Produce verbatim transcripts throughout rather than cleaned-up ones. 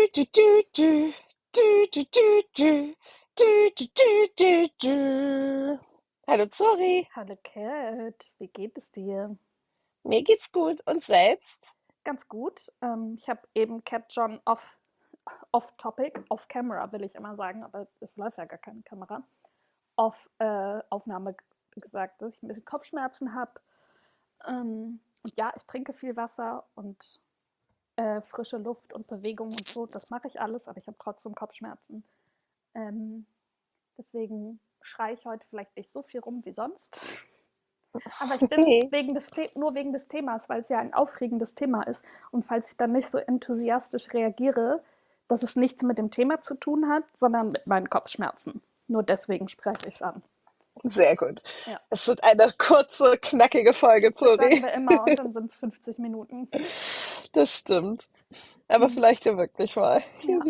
du, du, du. Du, du, du, du. Du, du, du, du, du. Hallo Zori, Hallo Kat, wie geht es dir? mir geht's gut und selbst? Ganz gut. Ähm, ich habe eben Kat John off, off Topic, off Camera will ich immer sagen, aber es läuft ja gar keine Kamera, off äh, Aufnahme g- gesagt, dass ich ein bisschen Kopfschmerzen habe. Ähm, und ja, ich trinke viel Wasser und äh, frische Luft und Bewegung und so, das mache ich alles, aber ich habe trotzdem Kopfschmerzen. Ähm, Deswegen schreie ich heute vielleicht nicht so viel rum wie sonst. Aber ich bin wegen des nur wegen des Themas, weil es ja ein aufregendes Thema ist. Und falls ich dann nicht so enthusiastisch reagiere, dass es nichts mit dem Thema zu tun hat, sondern mit meinen Kopfschmerzen. Nur deswegen spreche ich es an. Sehr gut. Ja, Es wird eine kurze, knackige Folge, das sagen Zori. wir immer und dann sind es fünfzig Minuten. Das stimmt. Aber Hm, vielleicht ja wirklich mal. ja.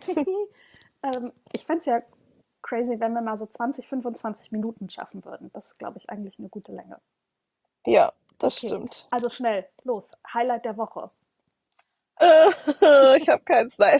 ähm, ich fände es ja crazy, wenn wir mal so zwanzig, fünfundzwanzig Minuten schaffen würden. Das ist, glaube ich, eigentlich eine gute Länge. Ja, das Okay, stimmt. also schnell, los. Highlight der Woche. Äh, Ich habe keins, nein.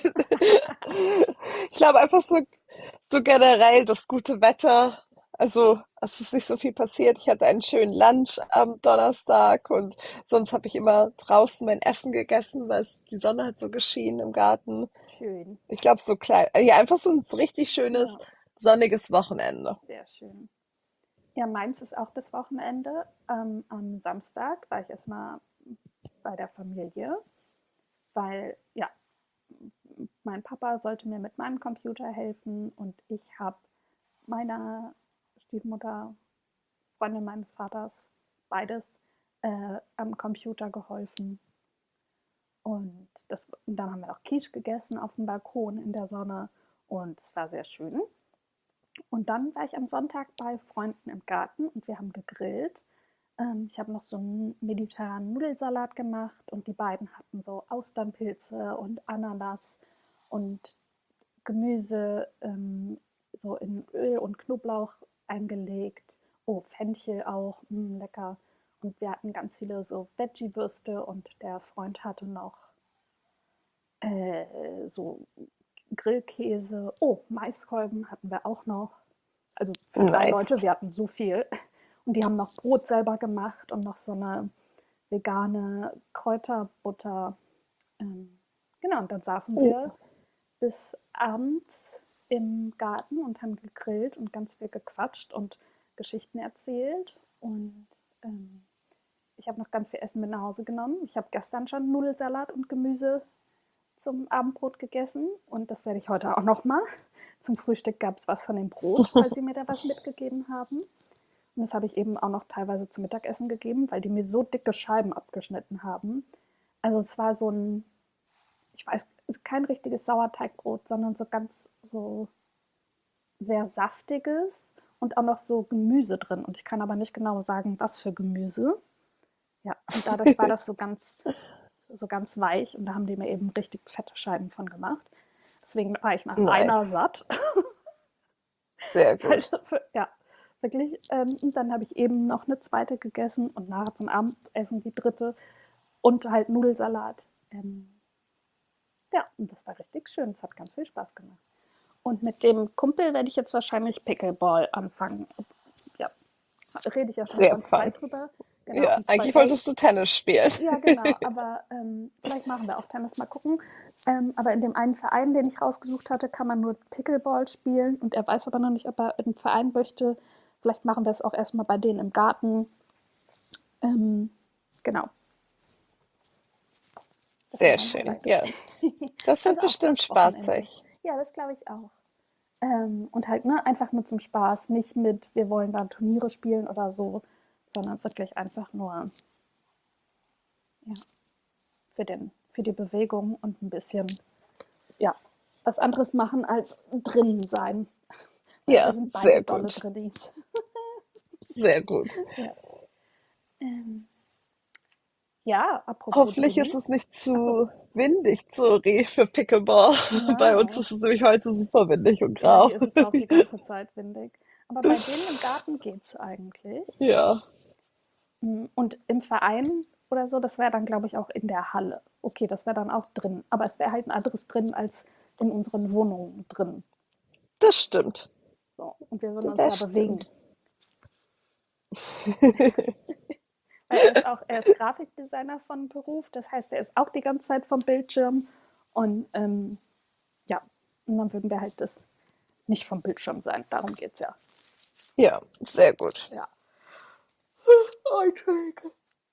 Ich glaube einfach so, so generell das gute Wetter. Also, es ist nicht so viel passiert. Ich hatte einen schönen Lunch am Donnerstag und sonst habe ich immer draußen mein Essen gegessen, weil es, die Sonne hat so geschienen im Garten. Schön. Ich glaube, so klein, äh, ja, einfach so ein richtig schönes, Ja, sonniges Wochenende. sehr schön. Ja, meins ist auch das Wochenende. Ähm, am Samstag war ich erstmal bei der Familie, weil ja, mein Papa sollte mir mit meinem Computer helfen und ich habe meiner Stiefmutter, Freundin meines Vaters, beides äh, am Computer geholfen. Und, das, und dann haben wir auch Quiche gegessen auf dem Balkon in der Sonne und es war sehr schön. Und dann war ich am Sonntag bei Freunden im Garten und wir haben gegrillt. Ähm, ich habe noch so einen mediterranen Nudelsalat gemacht und die beiden hatten so Austernpilze und Ananas und Gemüse ähm, so in Öl und Knoblauch eingelegt. Oh, Fenchel auch, mm, lecker. Und wir hatten ganz viele so Veggie-Würste und der Freund hatte noch äh, so Grillkäse. Oh, Maiskolben hatten wir auch noch. Also für drei Leute, Nice. wir hatten so viel. Und die haben noch Brot selber gemacht und noch so eine vegane Kräuterbutter. Ähm, genau, und dann saßen Uh, wir bis abends im Garten und haben gegrillt und ganz viel gequatscht und Geschichten erzählt. Und ähm, ich habe noch ganz viel Essen mit nach Hause genommen. Ich habe gestern schon Nudelsalat und Gemüse zum Abendbrot gegessen und das werde ich heute auch noch mal. Zum Frühstück gab es was von dem Brot, weil sie mir da was mitgegeben haben. Und das habe ich eben auch noch teilweise zum Mittagessen gegeben, weil die mir so dicke Scheiben abgeschnitten haben. Also es war so ein, ich weiß, es ist kein richtiges Sauerteigbrot, sondern so ganz so sehr saftiges und auch noch so Gemüse drin. Und ich kann aber nicht genau sagen, was für Gemüse. Ja, und dadurch war das so ganz, so ganz weich und da haben die mir eben richtig fette Scheiben von gemacht. Deswegen war ich nach einer nice. satt. Sehr Weil gut. das, ja, wirklich. Ähm, und dann habe ich eben noch eine zweite gegessen und nachher zum Abendessen die dritte und halt Nudelsalat. Ähm, ja, und das war richtig schön. Es hat ganz viel Spaß gemacht. Und mit dem Kumpel werde ich jetzt wahrscheinlich Pickleball anfangen. Ja, rede ich ja schon die Sehr ganze fun. Zeit drüber. Genau, Ja, und zwar, eigentlich wolltest du Tennis spielen. ja, genau, aber ähm, vielleicht machen wir auch Tennis, mal gucken. Ähm, aber in dem einen Verein, den ich rausgesucht hatte, kann man nur Pickleball spielen und er weiß aber noch nicht, ob er in den Verein möchte. Vielleicht machen wir es auch erstmal bei denen im Garten. Ähm, genau, das wäre Sehr mein schön. Highlight. Ja, das wird Also auch bestimmt das Wochenende. spaßig. Ja, das glaube ich auch. Ähm, und halt ne, einfach nur zum Spaß, nicht mit, wir wollen da Turniere spielen oder so, sondern wirklich einfach nur ja, für, den, für die Bewegung und ein bisschen ja, was anderes machen als drinnen sein. Weil wir Ja, sind beide sehr dolle gut. Drinnies. Sehr gut. Ja. Ähm, ja, apropos Hoffentlich ist es Drinnies. nicht Achso, zu windig, Zori, für Pickleball. Bei uns ja. ist es nämlich heute super windig und Ja, grau. hier ist es auch die ganze Zeit windig. Aber bei denen im Garten geht's eigentlich. Ja, Und im Verein oder so, das wäre dann, glaube ich, auch in der Halle. Okay, das wäre dann auch drin. Aber es wäre halt ein anderes drin als in unseren Wohnungen drin. Das stimmt. So. Und wir würden uns ja Das bewegen. stimmt. Weil er ist auch, er ist Grafikdesigner von Beruf. Das heißt, er ist auch die ganze Zeit vom Bildschirm. Und ähm, ja, und dann würden wir halt das nicht vom Bildschirm sein. Darum geht's ja. Ja, sehr gut. Ja. Oh, Entschuldige.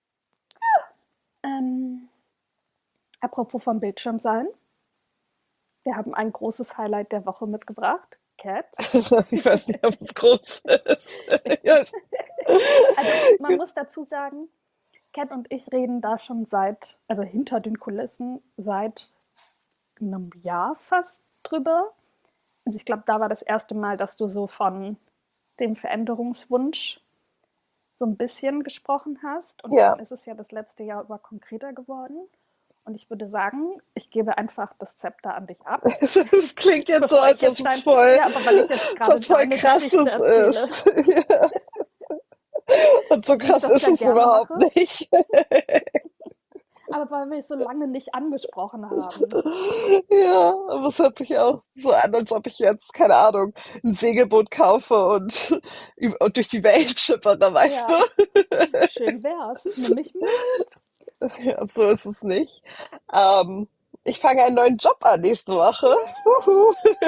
Ähm, apropos vom Bildschirm sein. Wir haben ein großes Highlight der Woche mitgebracht. Cat. Ich weiß nicht, ob es groß ist. Ja, Also man muss dazu sagen, Cat und ich reden da schon seit, also hinter den Kulissen, seit einem Jahr fast drüber. Also ich glaube, da war das erste Mal, dass du so von dem Veränderungswunsch so ein bisschen gesprochen hast. Und dann ja, ist es ja das letzte Jahr über konkreter geworden. Und ich würde sagen, ich gebe einfach das Zepter an dich ab, das klingt jetzt so, bevor ich als ob jetzt es dein, voll, ja, aber weil ich jetzt gerade was voll deine Geschichte krasses erzähle, ist. Ja. Und so wie ich krass das ist ja es gerne überhaupt mache, nicht. aber weil wir es so lange nicht angesprochen haben. Ja, aber es hört sich auch so an, als ob ich jetzt, keine Ahnung, ein Segelboot kaufe und, üb- und durch die Welt schippere, weißt Ja, du? schön wär's. Nimm mich mit. Ja, so ist es nicht. Ähm, ich fange einen neuen Job an nächste Woche. Huhu.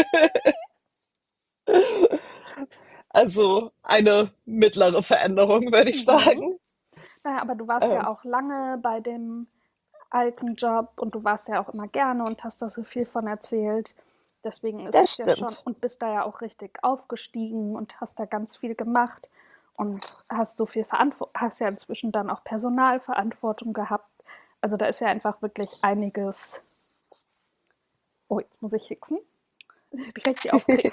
Also eine mittlere Veränderung, würde ich Mhm. sagen. Naja, aber du warst ja Ähm, auch lange bei dem alten Job und du warst ja auch immer gerne und hast da so viel von erzählt. Deswegen ist das es ja schon, stimmt. und bist da ja auch richtig aufgestiegen und hast da ganz viel gemacht und hast so viel Verantwortung, hast ja inzwischen dann auch Personalverantwortung gehabt. Also da ist ja einfach wirklich einiges. Oh, jetzt muss ich hicksen. Direkt die Aufregung.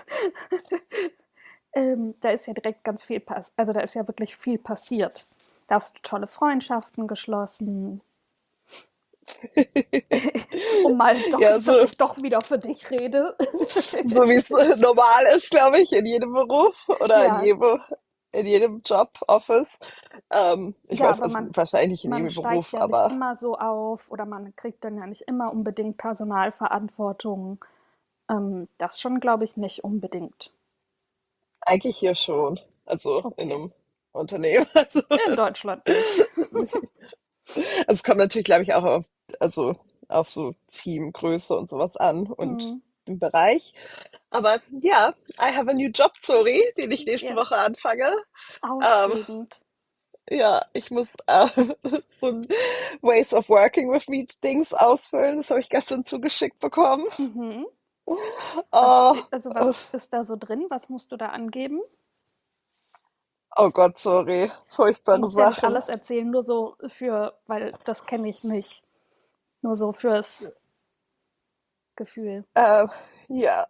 Ähm, da ist ja direkt ganz viel passiert. Also da ist ja wirklich viel passiert. Da hast du tolle Freundschaften geschlossen, um mal doch, Ja, dass so, ich doch wieder für dich rede. so wie es normal ist, glaube ich, in jedem Beruf oder in Ja, jedem, in jedem Job, Office. Ähm, ich ja, weiß, aber also man, wahrscheinlich nicht in man jedem steigt Beruf, ja nicht aber immer so auf oder man kriegt dann ja nicht immer unbedingt Personalverantwortung. Ähm, das schon, glaube ich, nicht unbedingt. eigentlich hier schon. Also in Okay. einem Unternehmen. Also, In Deutschland nicht. also es kommt natürlich, glaube ich, auch auf, also auf so Teamgröße und sowas an und Hm. den Bereich. Aber ja, I have a new job, sorry, den ich nächste Yes. Woche anfange. Ähm, Aufregend. ja, ich muss äh, so ein Ways of Working with Me Dings ausfüllen. Das habe ich gestern zugeschickt bekommen. Mhm. Was Oh, steht, also oh was ist da so drin? Was musst du da angeben? oh Gott, sorry. Du Furchtbare musst ja nicht Sachen. alles erzählen, nur so für, weil das kenne ich nicht. Nur so fürs Gefühl. Ähm, ja.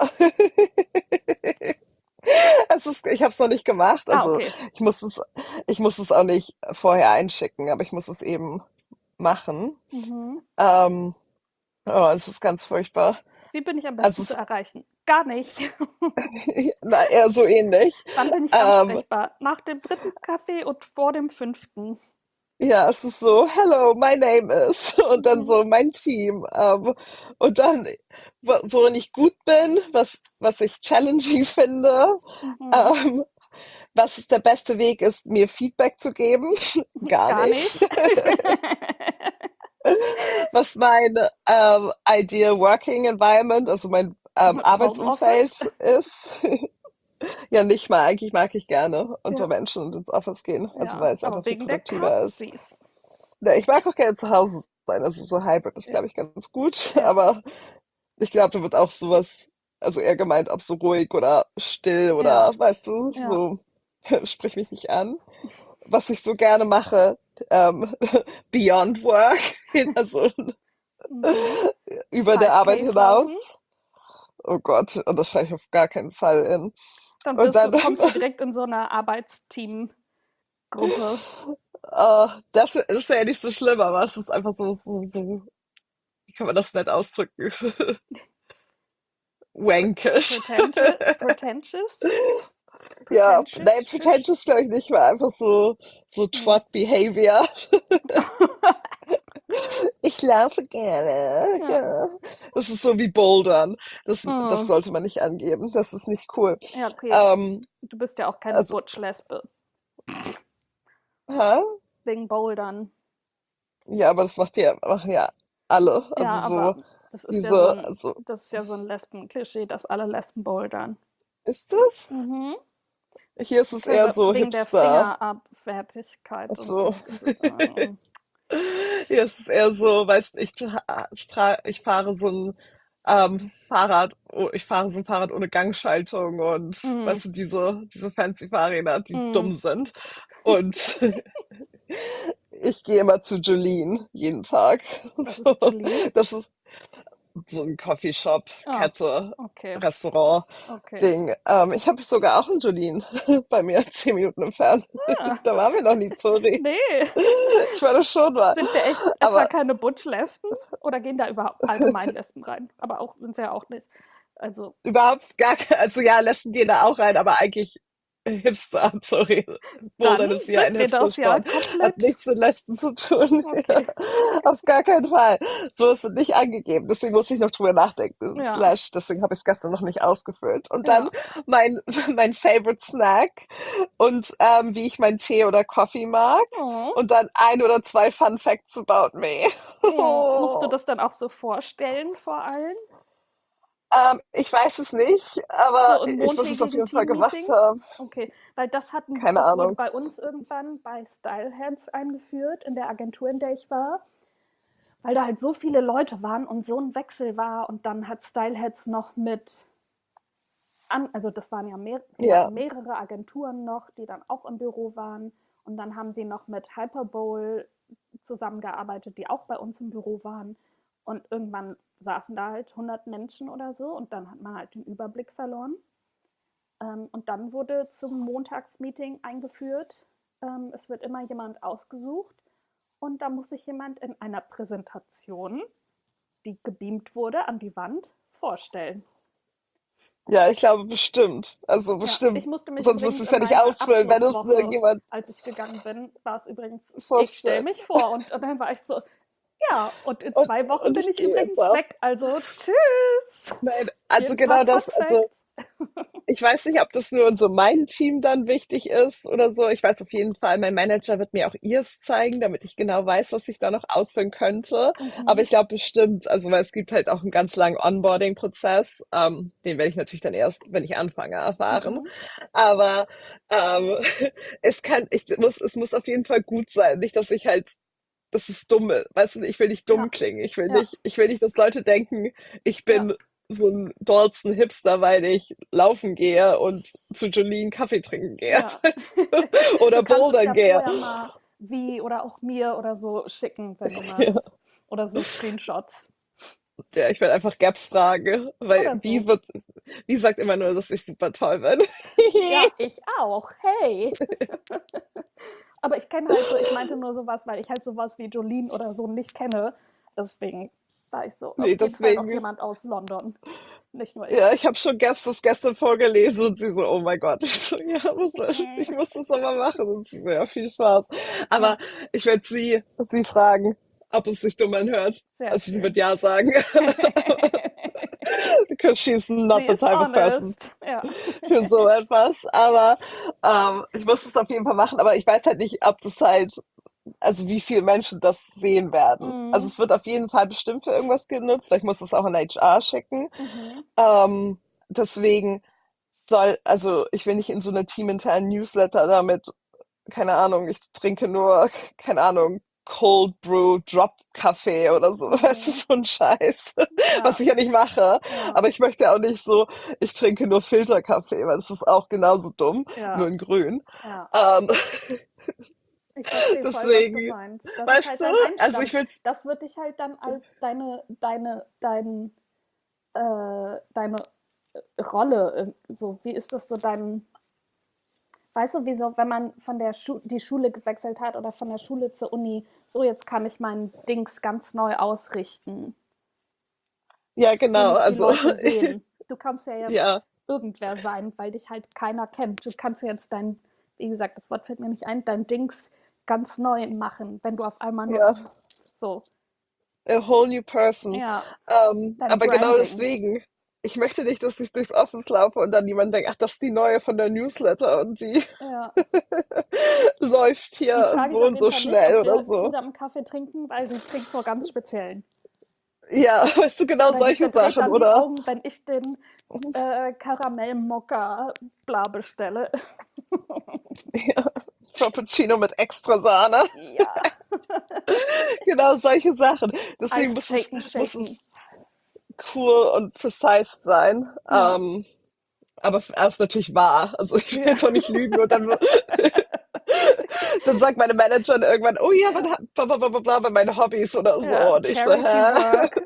Es ist, ich habe es noch nicht gemacht. Ah, Also okay. ich muss es, ich muss es auch nicht vorher einschicken, aber ich muss es eben machen. Mhm. Ähm, oh, es ist ganz furchtbar. Wie bin ich am Also besten zu es, erreichen? Gar nicht. na, eher so ähnlich. Wann bin ich Ähm, ansprechbar? Nach dem dritten Kaffee und vor dem fünften. ja, es ist so, hello, my name is und dann Mhm. so mein Team. Ähm, und dann, wo- worin ich gut bin, was, was ich challenging finde. Mhm. Ähm, was ist der beste Weg ist, mir Feedback zu geben? Gar Gar nicht. nicht. Was mein ähm, Ideal Working Environment, also mein ähm, Homeoffice. Arbeitsumfeld ist. Ja, nicht mal. Eigentlich mag ich gerne unter Ja, Menschen und ins Office gehen, also ja. weil es Aber einfach viel wegen der produktiver ist. Katzis. Ja, ich mag auch gerne zu Hause sein, also so Hybrid ist, Ja, glaube ich, ganz gut, ja, aber ich glaube, da wird auch sowas, also eher gemeint, ob so ruhig oder still oder, ja, weißt du, ja. so, sprich mich nicht an. Was ich so gerne mache, ähm, Beyond Work, also Mhm. über der fünf Arbeit Ks hinaus. laufen. Oh Gott, und das schreibe ich auf gar keinen Fall in. Dann Und wirst du, dann, kommst du direkt in so eine Arbeitsteam-Gruppe. äh, das ist ja nicht so schlimm, aber es ist einfach so, so, so, wie kann man das nett ausdrücken? Pre Wankisch. pretentious, pretentious. Ja, nein, Pretentious-isch. pretentious glaube ich nicht, war einfach so, so Hm. Twat Behavior. Ich laufe gerne. Ja. Ja. Das ist so wie Bouldern. Das, das Hm. sollte man nicht angeben. Das ist nicht cool. Ja, okay. Ähm, Du bist ja auch keine also, Butch-Lesbe. hä? Wegen Bouldern. Ja, aber das macht ja, machen ja alle. Also Ja, so aber das ist ja so diese, ein, also, das ist ja so ein Lesben-Klischee, dass alle Lesben bouldern. ist das? Mhm. Hier ist es eher Also so wegen der Hipster. Fingerabfertigkeit und Also, so. Das ist, ähm, hier ist es eher so, weißt du, ich, tra- ich, tra ich fahre so ein ähm, Fahrrad, oh, ich fahre so ein Fahrrad ohne Gangschaltung und mm, weißt du, diese, diese fancy Fahrräder, die mm. dumm sind. Und ich gehe immer zu Jolene jeden Tag. Was So, ist Jolene? das ist so ein Coffeeshop, Ah, Kette, okay, Restaurant. okay. Ding. Ähm, ich habe sogar auch einen Jolene bei mir, zehn Minuten entfernt. Ah, Da waren wir noch nie, sorry. nee. Ich war das schon mal. Sind wir echt etwa Aber keine Butch-Lesben? Oder gehen da überhaupt allgemein Lesben rein? Aber auch sind wir auch nicht. Also, überhaupt gar keine, also ja, Lesben gehen da auch rein, aber eigentlich Hipster, sorry. dann Bouldern ist ja sind ein wir das ja Hipster-Sport. Hat komplett. nichts mit Lesben zu tun. Ja, Okay. auf gar keinen Fall. So ist es nicht angegeben. Deswegen muss ich noch drüber nachdenken. Ja, Slash, deswegen habe ich es gestern noch nicht ausgefüllt. Und dann ja. mein, mein Favorite Snack und ähm, wie ich meinen Tee oder Coffee mag. Oh. Und dann ein oder zwei Fun Facts about me. Oh. Musst du das dann auch so vorstellen vor allen? Ähm, ich weiß es nicht, aber So im ich muss es auf montägigen jeden Fall gemacht Teammeeting? haben. Okay, weil das hatten, Keine das wurde Ahnung. bei uns irgendwann bei Styleheads eingeführt, in der Agentur, in der ich war, weil da halt so viele Leute waren und so ein Wechsel war und dann hat Styleheads noch mit an, also das waren ja mehr, die Ja, hatten mehrere Agenturen noch, die dann auch im Büro waren und dann haben die noch mit Hyperbowl zusammengearbeitet, die auch bei uns im Büro waren und irgendwann saßen da halt hundert Menschen oder so und dann hat man halt den Überblick verloren. Ähm, und dann wurde zum Montagsmeeting eingeführt, ähm, es wird immer jemand ausgesucht und da muss sich jemand in einer Präsentation, die gebeamt wurde, an die Wand vorstellen. ja, ich glaube bestimmt. Also Ja, ich bestimmt. musste mich Sonst musst du übrigens es in ja nicht meiner ausfüllen, wenn es Abschlusswoche, irgendjemand als ich gegangen bin, war es übrigens, ich stelle vorstellt. mich vor und, und dann war ich so, ja, und in Und, zwei Wochen und bin ich ich gehe jetzt übrigens auch. weg, also tschüss. Nein, Hier also ein paar genau Fun das, also Facts. ich weiß nicht, ob das nur in so meinem Team dann wichtig ist oder so. Ich weiß auf jeden Fall, mein Manager wird mir auch ihrs zeigen, damit ich genau weiß, was ich da noch ausfüllen könnte. Aber Mhm, ich glaube bestimmt, also weil es gibt halt auch einen ganz langen Onboarding-Prozess. Ähm, den werde ich natürlich dann erst, wenn ich anfange, erfahren. mhm, Aber ähm, es kann, ich muss, es muss auf jeden Fall gut sein. Nicht, dass ich halt, dass es dumm ist. Weißt du, ich will nicht dumm ja, klingen. Ich will ja, nicht, ich will nicht, dass Leute denken, ich ja. bin so ein Dalton-Hipster, weil ich laufen gehe und zu Jolene Kaffee trinken gehe, Ja. weißt du? Oder Du kannst es bouldern ja gehe. vorher mal wie oder auch mir oder so schicken, wenn du Ja, magst. Oder so Screenshots. ja, ich werde einfach Gaps fragen, weil Oder wie so. wird, wie sagt immer nur, dass ich super toll bin. Ja, ich auch. Hey. Aber ich kenne halt so, ich meinte nur sowas, weil ich halt sowas wie Jolene oder so nicht kenne. Deswegen war ich so, Nee, auf jeden Fall noch deswegen, jemand aus London. Nicht nur ja, ich. ich habe schon Gaps das gestern vorgelesen und sie so, oh mein Gott. Ich so, ja, was soll ich, ich Mm, muss das aber machen. Und sie so, ja, viel Spaß. ja, Aber ich werde sie, sie fragen, ob es sich dumm anhört. sehr Also sie schön. wird ja sagen. Because she's Sie not the ist type of person honest. Ja. für so etwas. Aber ähm, ich muss es auf jeden Fall machen. Aber ich weiß halt nicht, ob das halt, also wie viele Menschen das sehen werden. Also Mm, es wird auf jeden Fall bestimmt für irgendwas genutzt. Vielleicht muss es auch in H R schicken. mhm. Ähm, deswegen soll, also ich will nicht in so einer teaminternen Newsletter damit, keine Ahnung, ich trinke nur, keine Ahnung, Cold Brew Drop Kaffee oder so, weißt du, Mm, so ein Scheiß, was ja, ich ja nicht mache. ja, Aber ich möchte ja auch nicht so, ich trinke nur Filterkaffee, weil das ist auch genauso dumm, nur ja, in grün. ja. Ähm, Ich verstehe voll, was du deswegen, meinst. Das ist weißt halt du, dein also ich Einstand. will's, Das wird dich halt dann als deine, deine, dein, äh, deine Rolle, äh, so, wie ist das so dein, weißt du, wieso, wenn man von der Schu die Schule gewechselt hat oder von der Schule zur Uni, so jetzt kann ich mein Dings ganz neu ausrichten. ja Will genau, mich die also Leute sehen. Du kannst ja jetzt ja. irgendwer sein, weil dich halt keiner kennt. Du kannst jetzt dein, wie gesagt, das Wort fällt mir nicht ein, dein Dings ganz neu machen, wenn du auf einmal nur Ja, noch so, a whole new person. ja, Ähm, dein aber genau Branding. deswegen. Ich möchte nicht, dass ich durchs Office laufe und dann jemand denkt, ach, das ist die neue von der Newsletter und die Ja. läuft Die hier frage ich so auf und jeden so Fall nicht, schnell ob oder wir so. zusammen Kaffee trinken, weil die trinkt nur ganz speziellen. Ja, weißt du, genau Oder die solche verdreht Sachen, dann die oder? Augen, wenn ich den äh, Karamell-Mokka bla bestelle. Ja, Frappuccino mit extra Sahne. Ja, Genau solche Sachen. Deswegen Eis muss es, shaken, muss shaken. es cool und precise sein. Ja, Ähm, aber er ist natürlich wahr. Also ich will ja, jetzt auch nicht lügen und dann, dann sagt meine Managerin irgendwann, oh ja, ja, was hat bla bla bla bla bla bei meinen Hobbys oder ja. so. Und ich so, Charity hä? Work.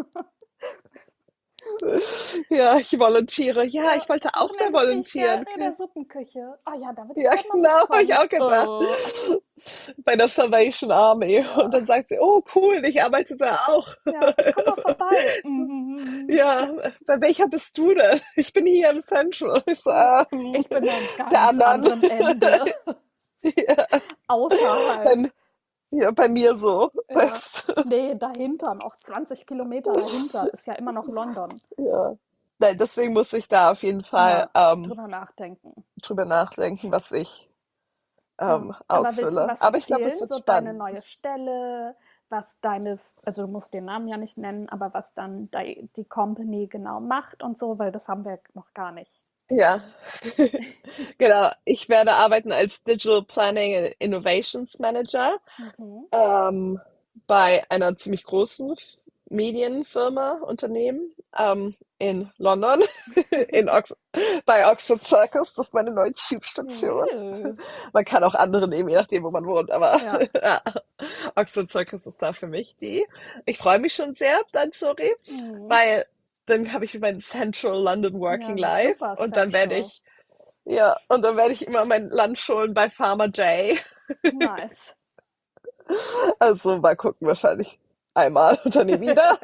Ja, ich volontiere. Ja, Ja, ich wollte auch da Wochenends gehe ich volontieren. gerne in der Okay. Suppenküche. Ah ja, da würde ich Ja, gerne mal genau, habe ich mitkommen. auch gedacht. Oh, Bei der Salvation Army. Und ja, dann sagt sie, oh cool, ich arbeite da auch. ja, ich komme mal vorbei. Mhm. Ja, bei welcher bist du denn? Ich bin hier im Central. Ich so, Ja. ähm, Ich bin am der ganz anderen. anderen Ende, Ja, außerhalb. bei, ja, bei mir so. Ja. Weißt du? Nee, dahinter, noch zwanzig Kilometer dahinter, ist ja immer noch London. Ja. Nein, deswegen muss ich da auf jeden Fall Ja, ähm, drüber nachdenken. drüber nachdenken, was ich Ja. ähm, Aber willst du ausfülle. was Aber ich glaube, es erzählen? wird So deine spannend. neue Stelle, was deine, also du musst den Namen ja nicht nennen, aber was dann die, die Company genau macht und so, weil das haben wir noch gar nicht. Ja, genau. Ich werde arbeiten als Digital Planning and Innovations Manager. Mhm. ähm, bei einer ziemlich großen F- Medienfirma, Unternehmen ähm, in London, in Ox bei Oxford Circus. Das ist meine neue Tube-Station. Uh. Man kann auch andere nehmen, je nachdem, wo man wohnt, aber Ja. ja, Oxford Circus ist da für mich die. Ich freue mich schon sehr, dann sorry, Mhm. weil dann habe ich mein Central London Working Ja, Life super und dann werde Central. ich, ja, und dann werde ich immer mein Lunch holen bei Farmer J. Nice. Also mal gucken, wahrscheinlich einmal und dann nie wieder.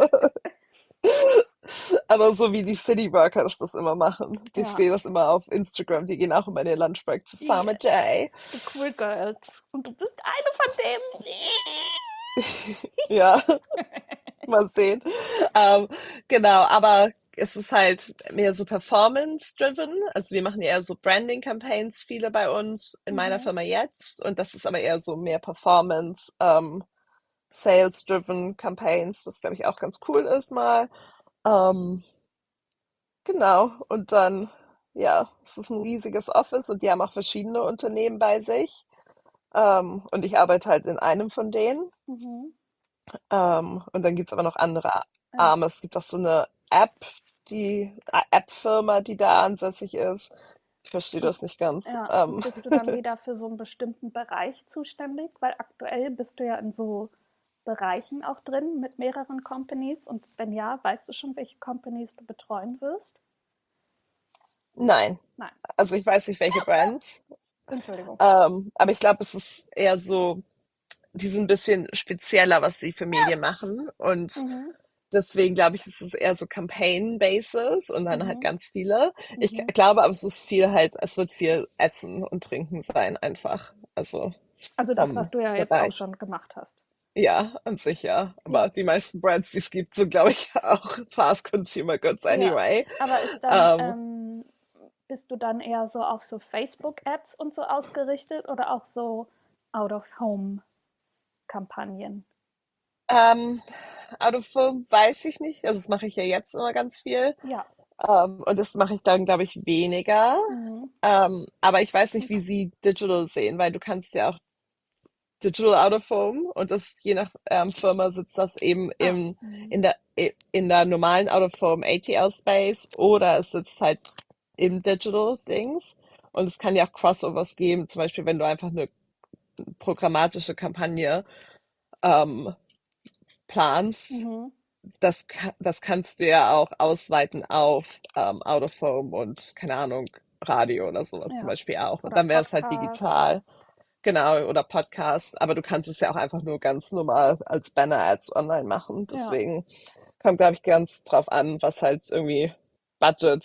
Aber so wie die City Workers das immer machen. Ich Ja. sehe das immer auf Instagram. Die gehen auch immer in den Lunchbreak zu Farmer Yes. J. Die Cool Girls. Und du bist eine von denen. Ja, mal sehen. Ähm, genau, aber es ist halt mehr so performance-driven. Also wir machen ja eher so Branding-Campaigns, viele bei uns in meiner Mhm. Firma jetzt. Und das ist aber eher so mehr Performance, ähm, Sales-driven Campaigns, was glaube ich auch ganz cool ist mal. Ähm, genau. Und dann, ja, es ist ein riesiges Office und die haben auch verschiedene Unternehmen bei sich. Ähm, und ich arbeite halt in einem von denen. Mhm. Ähm, und dann gibt's aber noch andere Ja. Arme. Es gibt auch so eine App, die äh, App-Firma, die da ansässig ist. Ich verstehe Und das nicht ganz. ja, und Ähm, bist du dann wieder für so einen bestimmten Bereich zuständig? Weil aktuell bist du ja in so Bereichen auch drin mit mehreren Companies. Und wenn ja, weißt du schon, welche Companies du betreuen wirst? nein, Nein, also ich weiß nicht, welche Brands. Entschuldigung. Ähm, aber ich glaube, es ist eher so, die sind ein bisschen spezieller, was sie für Medien machen. Und Mhm. deswegen glaube ich, es ist eher so Campaign-Basis und dann halt Mhm. ganz viele. Ich g- Mhm. glaube aber, es ist viel halt, es wird viel Essen und Trinken sein einfach. Also Also das, was vom du ja jetzt auch Bereich. schon gemacht hast. Ja, an sich ja. Ja, Aber die meisten Brands, die es gibt, sind, glaube ich, auch Fast Consumer Goods ja. anyway. Aber ist dann, Ähm, ähm, bist du dann eher so auf so Facebook-Ads und so ausgerichtet oder auch so Out-of-Home-Kampagnen? ähm, Out of Home weiß ich nicht. Also das mache ich ja jetzt immer ganz viel. Ja. Ähm, und das mache ich dann, glaube ich, weniger. Mhm. Ähm, aber ich weiß nicht, wie sie Digital sehen, weil du kannst ja auch Digital Out of Home und das je nach ähm, Firma sitzt das eben Ah. im, Mhm. in der, in der normalen Out of Home A T L Space oder es sitzt halt im Digital Dings. Und es kann ja auch Crossovers geben, zum Beispiel wenn du einfach eine programmatische Kampagne ähm, planst. Mhm. Das, ka- das kannst du ja auch ausweiten auf ähm, Out of Home und keine Ahnung, Radio oder sowas zum Ja. Beispiel auch. Und Oder dann wäre es halt Podcast. digital. Genau, oder Podcast, aber du kannst es ja auch einfach nur ganz normal als Banner-Ads online machen. Ja. Deswegen kommt, glaube ich, ganz drauf an, was halt irgendwie Budgets und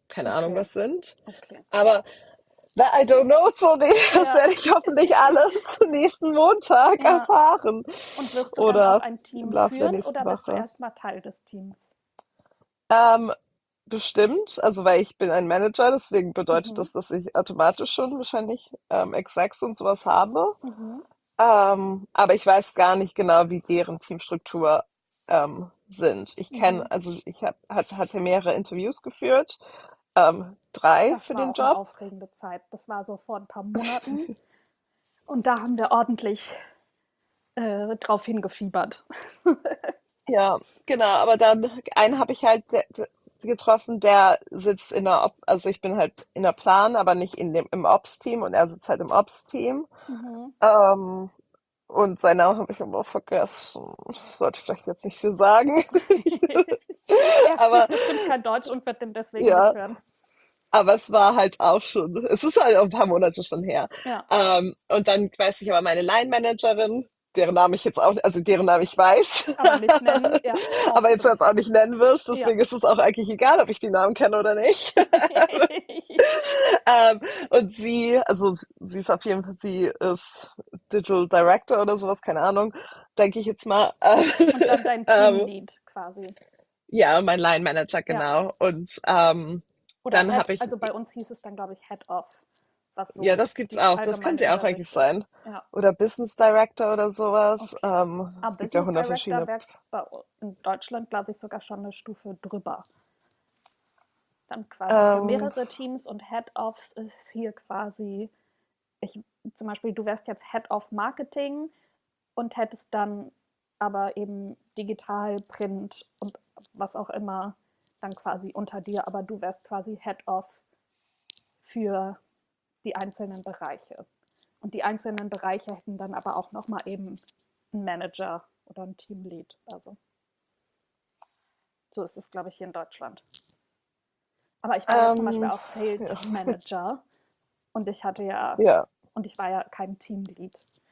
keine Ahnung Okay, was sind. okay. Aber na, I don't know, Toni, das Ja, werde ich hoffentlich alles nächsten Montag ja. erfahren. Und wirst du dann auch Oder ein im Team Laufe der führen nächsten oder bist du Woche. erstmal Teil des Teams? Ähm, bestimmt, also weil ich bin ein Manager, deswegen bedeutet Mhm, das, dass ich automatisch schon wahrscheinlich ähm, Execs und sowas habe. mhm, Ähm, aber ich weiß gar nicht genau, wie deren Teamstruktur ähm, sind. Ich mhm. kenne, also ich hab, hat, hatte mehrere Interviews geführt, ähm, drei Das für war den auch eine Job. aufregende Zeit. Das war so vor ein paar Monaten und da haben wir ordentlich äh, drauf hingefiebert. Ja, genau, aber dann einen habe ich halt de- de- getroffen, der sitzt in der, Op also ich bin halt in der Plan, aber nicht in dem im Ops-Team und er sitzt halt im Ops-Team. Mhm. Ähm, und seinen Namen habe ich aber auch vergessen. Sollte ich vielleicht jetzt nicht so sagen. Er Aber spricht bestimmt kein Deutsch und wird den deswegen nicht ja, hören. aber es war halt auch schon, es ist halt auch ein paar Monate schon her. Ja, Ähm, und dann weiß ich aber meine Line-Managerin, deren Name ich jetzt auch, also deren Name ich weiß, aber nicht nennen, ja, auch aber jetzt so. jetzt auch nicht nennen wirst, Ja. deswegen ist es auch eigentlich egal, ob ich die Namen kenne oder nicht. ähm, und sie, also sie ist auf jeden Fall, sie ist Digital Director oder sowas, keine Ahnung, denke ich jetzt mal. Und dann dein ähm, Teamlead quasi. ja, mein Line Manager, Ja. genau. Und ähm, Oder dann Head, habe ich, also bei uns hieß es dann, glaube ich, Head of, was ja, so das gibt's die auch, das kann allgemeine sie auch eigentlich Übersicht ist. sein. Ja, Oder Business Director oder sowas. okay. Ähm, Aber es gibt ja Business hundert Director verschiedene. wäre in Deutschland, glaube ich, sogar schon eine Stufe drüber. Dann quasi für Ähm, mehrere Teams und Head Offs ist hier quasi, ich, zum Beispiel, du wärst jetzt Head of Marketing und hättest dann aber eben digital, Print und was auch immer dann quasi unter dir, aber du wärst quasi Head of für die einzelnen Bereiche. Und die einzelnen Bereiche hätten dann aber auch nochmal eben einen Manager oder ein Teamlead. Also so ist es, glaube ich, hier in Deutschland. Aber ich war ja zum Beispiel ähm, auch Sales ja, Manager und ich hatte ja, ja, und ich war ja kein Teamlead.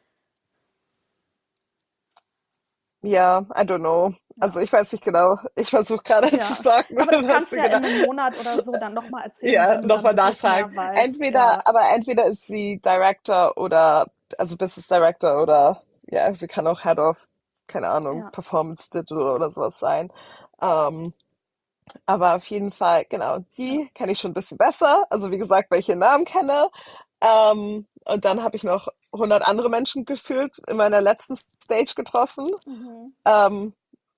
ja, I don't know. Ja. Also ich weiß nicht genau. Ich versuche gerade zu Ja. stalken, Aber das was kannst du du ja genau. in einem Monat oder so dann nochmal erzählen, Ja, wenn du dann nochmal wirklich nachfragen. mehr weißt. Entweder, Ja. aber entweder ist sie Director oder, also Business Director oder, ja, sie kann auch Head of, keine Ahnung, Ja. Performance Digital oder sowas sein. Ähm, aber auf jeden Fall, genau, Ja. die kenne ich schon ein bisschen besser. Also wie gesagt, weil ich ihren Namen kenne. Ähm, und dann habe ich noch hundert andere Menschen gefühlt in meiner letzten Stage getroffen. Mhm. Ähm,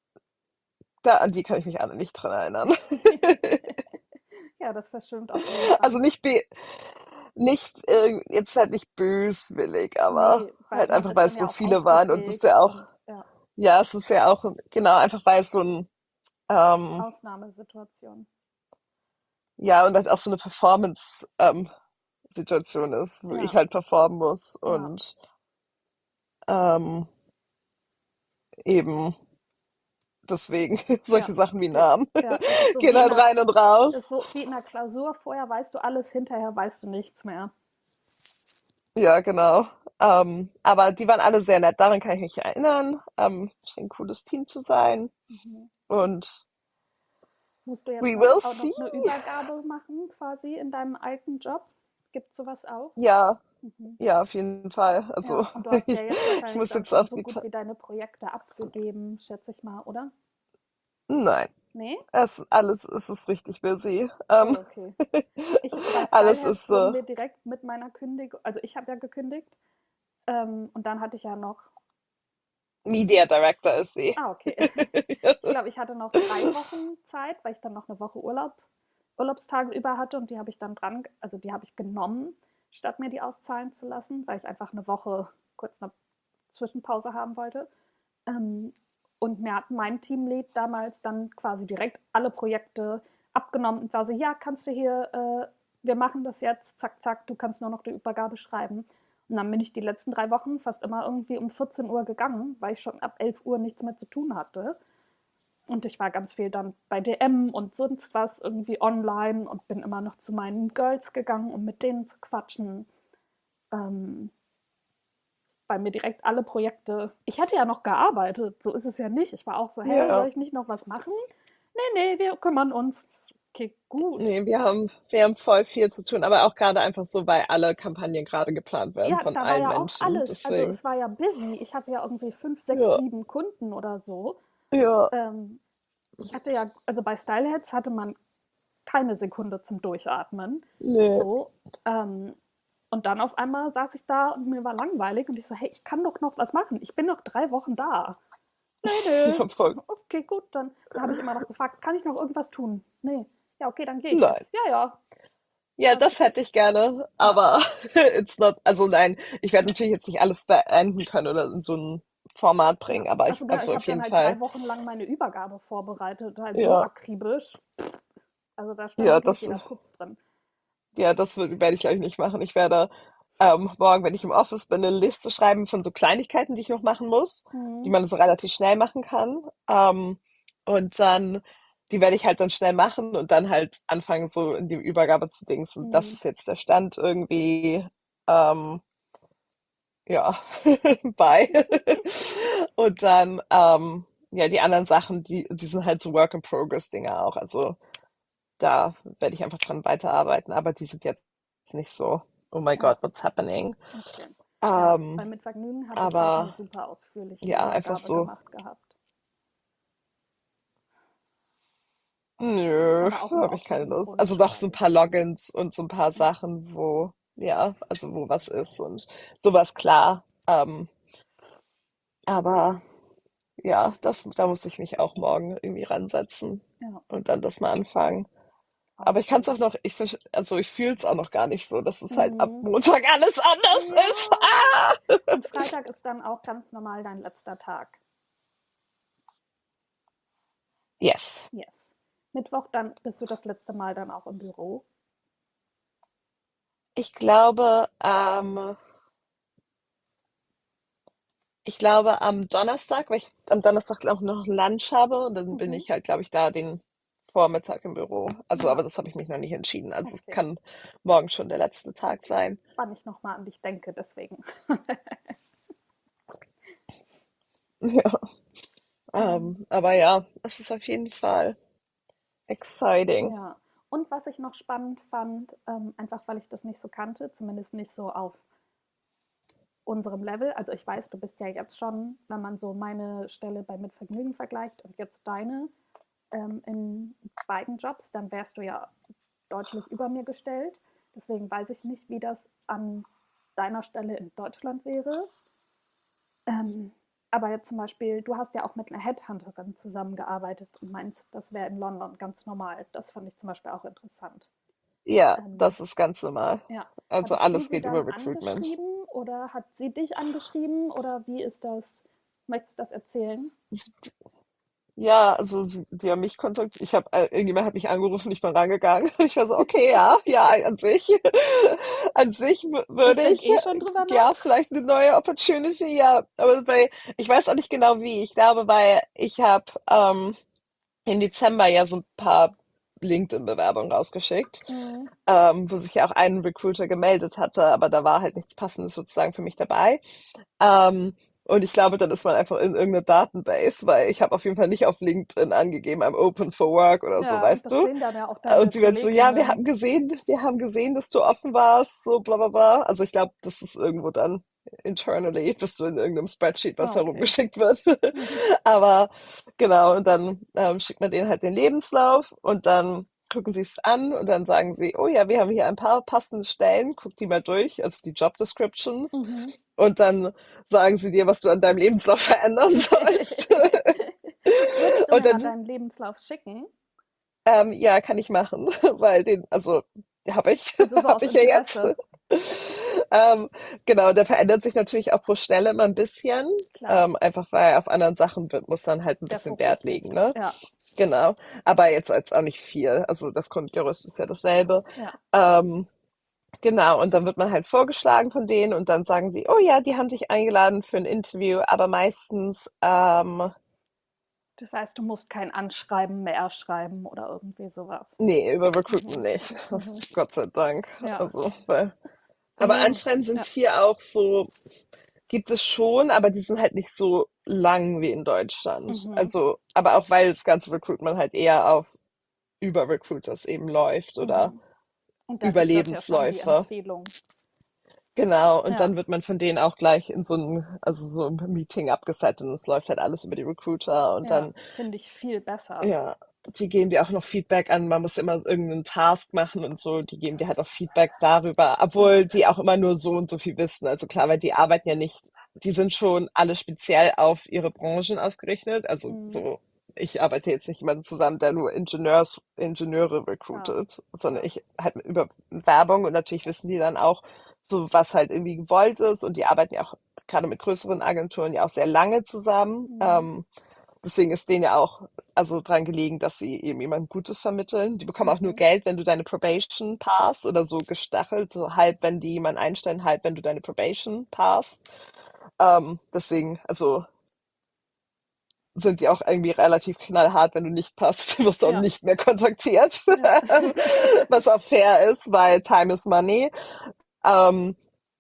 da, an die kann ich mich alle nicht dran erinnern. Ja, das verstimmt auf jeden Also Fall. nicht, be nicht äh, jetzt halt nicht böswillig, aber Nee, weil halt man einfach, ist weil dann es ja so auch viele waren und es ja aufgeregt auch, und ja, ja, es ist ja auch, genau, einfach weil es so ein, ähm, Ausnahmesituation. ja, und halt auch so eine Performance, ähm, Situation ist, wo ich Ja, halt performen muss ja, und ähm, eben deswegen ja. solche Sachen wie Die, Namen ja, das ist so gehen wie in halt einer, rein und das ist raus. so wie in einer Klausur. Vorher weißt du alles, hinterher weißt du nichts mehr. Ja, genau. Ähm, aber die waren alle sehr nett, daran kann ich mich erinnern. Ähm, schien ein cooles Team zu sein. Mhm. Und Musst du jetzt we noch, will auch see. noch eine Übergabe machen, quasi in deinem alten Job? Gibt es sowas auch? Ja, Mhm. ja, auf jeden Fall. Ja, Also und du hast ja ich, jetzt ich wahrscheinlich muss dann jetzt schon auf so die... gut Ta wie deine Projekte abgegeben, schätze ich mal, oder? Nein, Nee? es, alles es ist richtig busy. Ähm, Oh, okay. Ich, bei alles ist Styleheads wurden so wir direkt mit meiner Kündigung, also ich habe ja gekündigt, ähm, und dann hatte ich ja noch, Media Director ist sie. ah, okay. Ich glaube, ich hatte noch drei Wochen Zeit, weil ich dann noch eine Woche Urlaub, Urlaubstage über hatte und die habe ich dann dran, also die habe ich genommen, statt mir die auszahlen zu lassen, weil ich einfach eine Woche kurz eine Zwischenpause haben wollte. Ähm, und mir hat mein Teamlead damals dann quasi direkt alle Projekte abgenommen und war so, ja, kannst du hier, äh, wir machen das jetzt, zack, zack, du kannst nur noch die Übergabe schreiben. Und dann bin ich die letzten drei Wochen fast immer irgendwie um vierzehn Uhr gegangen, weil ich schon ab elf Uhr nichts mehr zu tun hatte. Und ich war ganz viel dann bei D M und sonst was irgendwie online und bin immer noch zu meinen Girls gegangen, um mit denen zu quatschen. Ähm, Weil mir direkt alle Projekte. Ich hätte ja noch gearbeitet, so ist es ja nicht. Ich war auch so, hä, soll Ja, ich nicht noch was machen? Nee, nee, wir kümmern uns. Okay, gut. Nee, wir haben, wir haben voll viel zu tun, aber auch gerade einfach so, weil alle Kampagnen gerade geplant werden Ja, von da war allen ja auch Menschen. alles. Also Deswegen, es war ja busy. Ich hatte ja irgendwie fünf, sechs, ja, sieben Kunden oder so. ja, Ähm, ich hatte ja, also bei Styleheads hatte man keine Sekunde zum Durchatmen. nee, So. Ähm, und dann auf einmal saß ich da und mir war langweilig und ich so, hey, ich kann doch noch was machen. Ich bin noch drei Wochen da. Nö, nö. ja, voll, Okay, gut, dann, dann habe ich immer noch gefragt, kann ich noch irgendwas tun? Nee. Ja, okay, dann gehe ich nein. jetzt. Ja, ja. Ja, Das, das hätte ich gerne, ja. aber it's not, also nein, ich werde natürlich jetzt nicht alles beenden können oder in so ein Format Ja. bringen, aber Also ich, ja, also ich auf habe dann jeden halt Fall, drei Wochen lang meine Übergabe vorbereitet, halt so ja, akribisch. Also da stand ja, wirklich das, jeder Pups drin. ja, das werde ich gleich nicht machen. Ich werde ähm, morgen, wenn ich im Office bin, eine Liste schreiben von so Kleinigkeiten, die ich noch machen muss, die Mhm. man so relativ schnell machen kann. Ähm, und dann, die werde ich halt dann schnell machen und dann halt anfangen, so in die Übergabe zu dingsen. Das Mhm. ist jetzt der Stand irgendwie. Ähm, ja, bei. Und dann, ähm, ja, die anderen Sachen, die, die sind halt so Work-in-Progress-Dinger auch. Also da werde ich einfach dran weiterarbeiten, aber die sind jetzt nicht so, oh my Ja, God, what's happening? okay. Ja, Ähm, weil mit Vergnügen habe ich auch eine aber super ausführliche ja, einfach Übergabe so, gemacht gehabt. nö, Aber auch nur habe ich aus keine gutem Lust. Grund, Also doch so ein weil, paar Logins und so ein paar ja. Sachen, wo, ja, also wo was ist und sowas klar. Ähm, aber ja, das, da muss ich mich auch morgen irgendwie ransetzen Ja, und dann das mal anfangen. Aber auch ich kann es gut. auch noch, ich, versch- also ich fühle es auch noch gar nicht so, dass es halt ab Mhm. Montag alles anders ist. Ja. Ah! Und Freitag ist dann auch ganz normal dein letzter Tag. Yes. Yes. Mittwoch, dann bist du das letzte Mal dann auch im Büro. Ich glaube, ähm, ich glaube am Donnerstag, weil ich am Donnerstag auch noch Lunch habe und dann bin Mhm. ich halt, glaube ich, da den Vormittag im Büro. Also, Ja, aber das habe ich mich noch nicht entschieden. Also es okay. kann morgen schon der letzte Tag sein. Wann ich nochmal an dich denke, deswegen. Ja. Ähm, Ähm, aber ja, es ist auf jeden Fall exciting. ja. Und was ich noch spannend fand, ähm, einfach weil ich das nicht so kannte, zumindest nicht so auf unserem Level. Also ich weiß, du bist ja jetzt schon, wenn man so meine Stelle bei Mitvergnügen vergleicht und jetzt deine ähm, in beiden Jobs, dann wärst du ja deutlich über mir gestellt. Deswegen weiß ich nicht, wie das an deiner Stelle in Deutschland wäre. Ähm, aber jetzt zum Beispiel, du hast ja auch mit einer Headhunterin zusammengearbeitet und meinst, das wäre in London ganz normal. Das fand ich zum Beispiel auch interessant. Ja, Ähm, das ist ganz normal. ja, Also hattest du alles sie geht dann über Recruitment. angeschrieben oder hat sie dich angeschrieben oder wie ist das? Möchtest du das erzählen? Ja, also sie, die haben mich kontaktiert. Ich habe, äh, irgendjemand hat mich angerufen, ich bin rangegangen. Ich war so, okay, ja, ja, an sich, an sich w- Ich würde denke ich, eh äh, schon drüber ja, nach. vielleicht eine neue Opportunity, ja. Aber bei, ich weiß auch nicht genau wie. Ich glaube, weil ich habe ähm, im Dezember ja so ein paar LinkedIn-Bewerbungen rausgeschickt, Mhm. ähm, wo sich ja auch ein Recruiter gemeldet hatte, aber da war halt nichts Passendes sozusagen für mich dabei. Ähm, und ich glaube, dann ist man einfach in irgendeiner Database, weil ich habe auf jeden Fall nicht auf LinkedIn angegeben, I'm open for work oder so, Ja, weißt das du? sehen dann ja auch Und deine sie wird so, ja, wir Kolleginnen. haben gesehen, wir haben gesehen, dass du offen warst, so bla bla bla. Also ich glaube, das ist irgendwo dann internally, bist du in irgendeinem Spreadsheet, was Ah, okay. herumgeschickt wird. Mhm. Aber genau, und dann ähm, schickt man denen halt den Lebenslauf und dann gucken sie es an und dann sagen sie, oh ja, wir haben hier ein paar passende Stellen, guck die mal durch, also die Job Descriptions. Mhm. Und dann sagen sie dir, was du an deinem Lebenslauf verändern sollst. Würdest du Und mir mal dann, deinen Lebenslauf schicken? ähm, ja, kann ich machen, weil den, also, habe ich, Also so aus habe ich ja jetzt. Interesse. Ähm, genau, der verändert sich natürlich auch pro Stelle immer ein bisschen, Klar, ähm, einfach weil auf anderen Sachen wird, muss dann halt ein der bisschen Wert Fokus legen, liegt. ne? Ja, Genau. Aber jetzt als auch nicht viel. Also das Grundgerüst ist ja dasselbe. ja. Ähm, genau, und dann wird man halt vorgeschlagen von denen und dann sagen sie, oh ja, die haben dich eingeladen für ein Interview, aber meistens, ähm, Das heißt, du musst kein Anschreiben mehr schreiben oder irgendwie sowas. nee, über Recruitment Mhm. nicht. Mhm. Gott sei Dank. Ja. Also, weil, aber Nee, Anschreiben sind ja. hier auch so, gibt es schon, aber die sind halt nicht so lang wie in Deutschland. Mhm. Also, aber auch weil das ganze Recruitment halt eher auf über Recruiters eben läuft oder Mhm. Und dann über ist das ja schon die Lebensläufe. Empfehlung. Genau, und Ja, dann wird man von denen auch gleich in so ein, also so ein Meeting abgesetzt und es läuft halt alles über die Recruiter und ja, dann, finde ich viel besser. ja, die geben dir auch noch Feedback an, man muss immer irgendeinen Task machen und so, die geben dir halt auch Feedback darüber, Ja. obwohl die auch immer nur so und so viel wissen. Also klar, weil die arbeiten ja nicht, die sind schon alle speziell auf ihre Branchen ausgerichtet. Also Mhm. so, ich arbeite jetzt nicht jemanden zusammen, der nur Ingenieurs, Ingenieure Ja, recruitet, sondern ja. ich halt über Werbung und natürlich wissen die dann auch so, was halt irgendwie gewollt ist und die arbeiten ja auch gerade mit größeren Agenturen ja auch sehr lange zusammen. Mhm. Ähm, Deswegen ist denen ja auch also dran gelegen, dass sie eben jemand Gutes vermitteln. Die bekommen auch nur Mhm. Geld, wenn du deine Probation passt oder so gestachelt, so halb, wenn die jemanden einstellen, halb, wenn du deine Probation passt. Ähm, deswegen, also sind die auch irgendwie relativ knallhart, wenn du nicht passt, wirst du auch Ja, nicht mehr kontaktiert, ja. was auch fair ist, weil Time is Money. Ähm,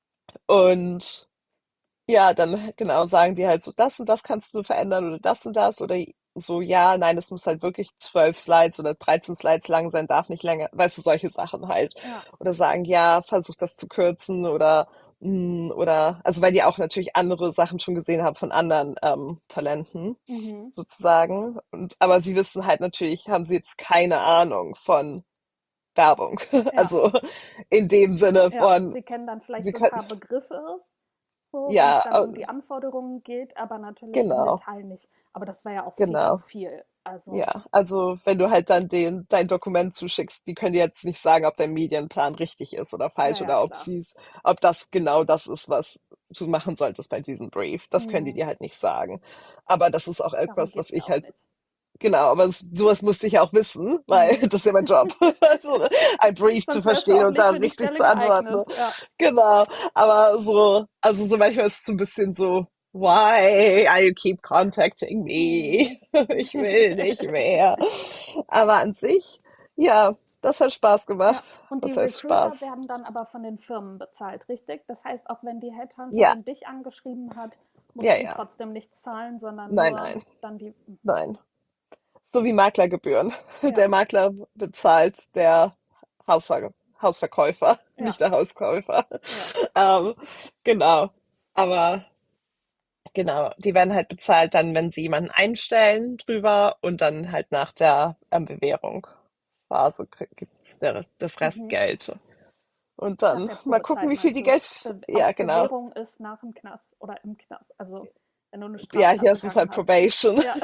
und ja, dann genau sagen die halt so, das und das kannst du verändern oder das und das oder so, ja, nein, es muss halt wirklich zwölf Slides oder dreizehn Slides lang sein, darf nicht länger, weißt du, solche Sachen halt. Ja. Oder sagen, ja, versuch das zu kürzen oder mm, oder, also weil die auch natürlich andere Sachen schon gesehen haben von anderen ähm, Talenten Mhm. sozusagen. Und aber sie wissen halt natürlich, haben sie jetzt keine Ahnung von Werbung. Ja, Also in dem Sinne ja. von, Sie kennen dann vielleicht sie so ein können, paar Begriffe, so, wenn es ja, dann äh, um die Anforderungen geht, aber natürlich im genau, Detail nicht. Aber das wäre ja auch viel zu genau. viel. Also, Ja, also wenn du halt dann den, dein Dokument zuschickst, die können dir jetzt nicht sagen, ob dein Medienplan richtig ist oder ja, falsch ja, oder ob klar. sie's, ob das genau das ist, was du machen solltest bei diesem Brief. Das können die Mhm. dir halt nicht sagen. Aber das ist auch Darum etwas, geht was es ja ich auch halt, nicht. genau, aber das, sowas musste ich ja auch wissen, weil Mhm. das ist ja mein Job. Also, ein Brief zu Sonst wärst du verstehen auch und nicht dann für die richtig Stelle zu antworten. Ne? geeignet. Ja. Genau. Aber so, also so manchmal ist es so ein bisschen so, why are you keep contacting me? Mhm. Ich will nicht mehr. Aber an sich, ja, das hat Spaß gemacht. Ja, und die Was heißt Recruiter Spaß? werden dann aber von den Firmen bezahlt, richtig? Das heißt, auch wenn die Ja, Headhunterin dich angeschrieben hat, ja, musst du ja. trotzdem nichts zahlen, sondern Nein, nur nein, dann die. nein. So wie Maklergebühren. Der Ja, Makler bezahlt der Hausver Hausverkäufer, ja, nicht der Hauskäufer. ja. Ähm, genau. Aber genau, die werden halt bezahlt dann, wenn sie jemanden einstellen drüber und dann halt nach der ähm, Bewährungsphase gibt es das Mhm. Restgeld. Und Nach dann der mal gucken, Probezeit wie viel meinst die du? Geld. Be Ja, auf genau. Bewährung ist nach dem Knast oder im Knast. Also, wenn du eine Ja, Strafe hier ist es abgegangen halt hast. Probation. Ja.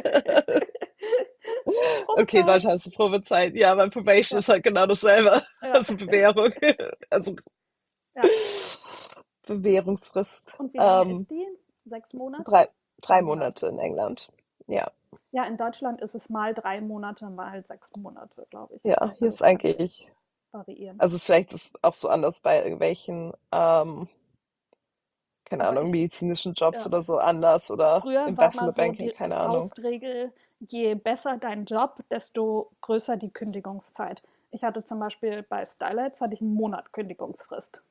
Okay, in Probezeit. Deutschland ist es Probezeit. Ja, bei Probation Ja, ist halt genau dasselbe. ja, Also Bewährung. Also ja. Bewährungsfrist. Und wie lange Ähm, ist die? Sechs Monate? drei, Drei drei Monate. Monate in England. Ja, Ja, in Deutschland ist es mal drei Monate, mal sechs Monate, glaube ich. ja, hier Also ist es kann eigentlich, variieren. also vielleicht ist auch so anders bei irgendwelchen, ähm, keine Aber Ahnung, ich, medizinischen Jobs ja, oder so anders oder früher war mal Investment so Banking, die keine Ahnung. Faustregel, je besser dein Job, desto größer die Kündigungszeit. Ich hatte zum Beispiel bei Stylites hatte ich einen Monat Kündigungsfrist.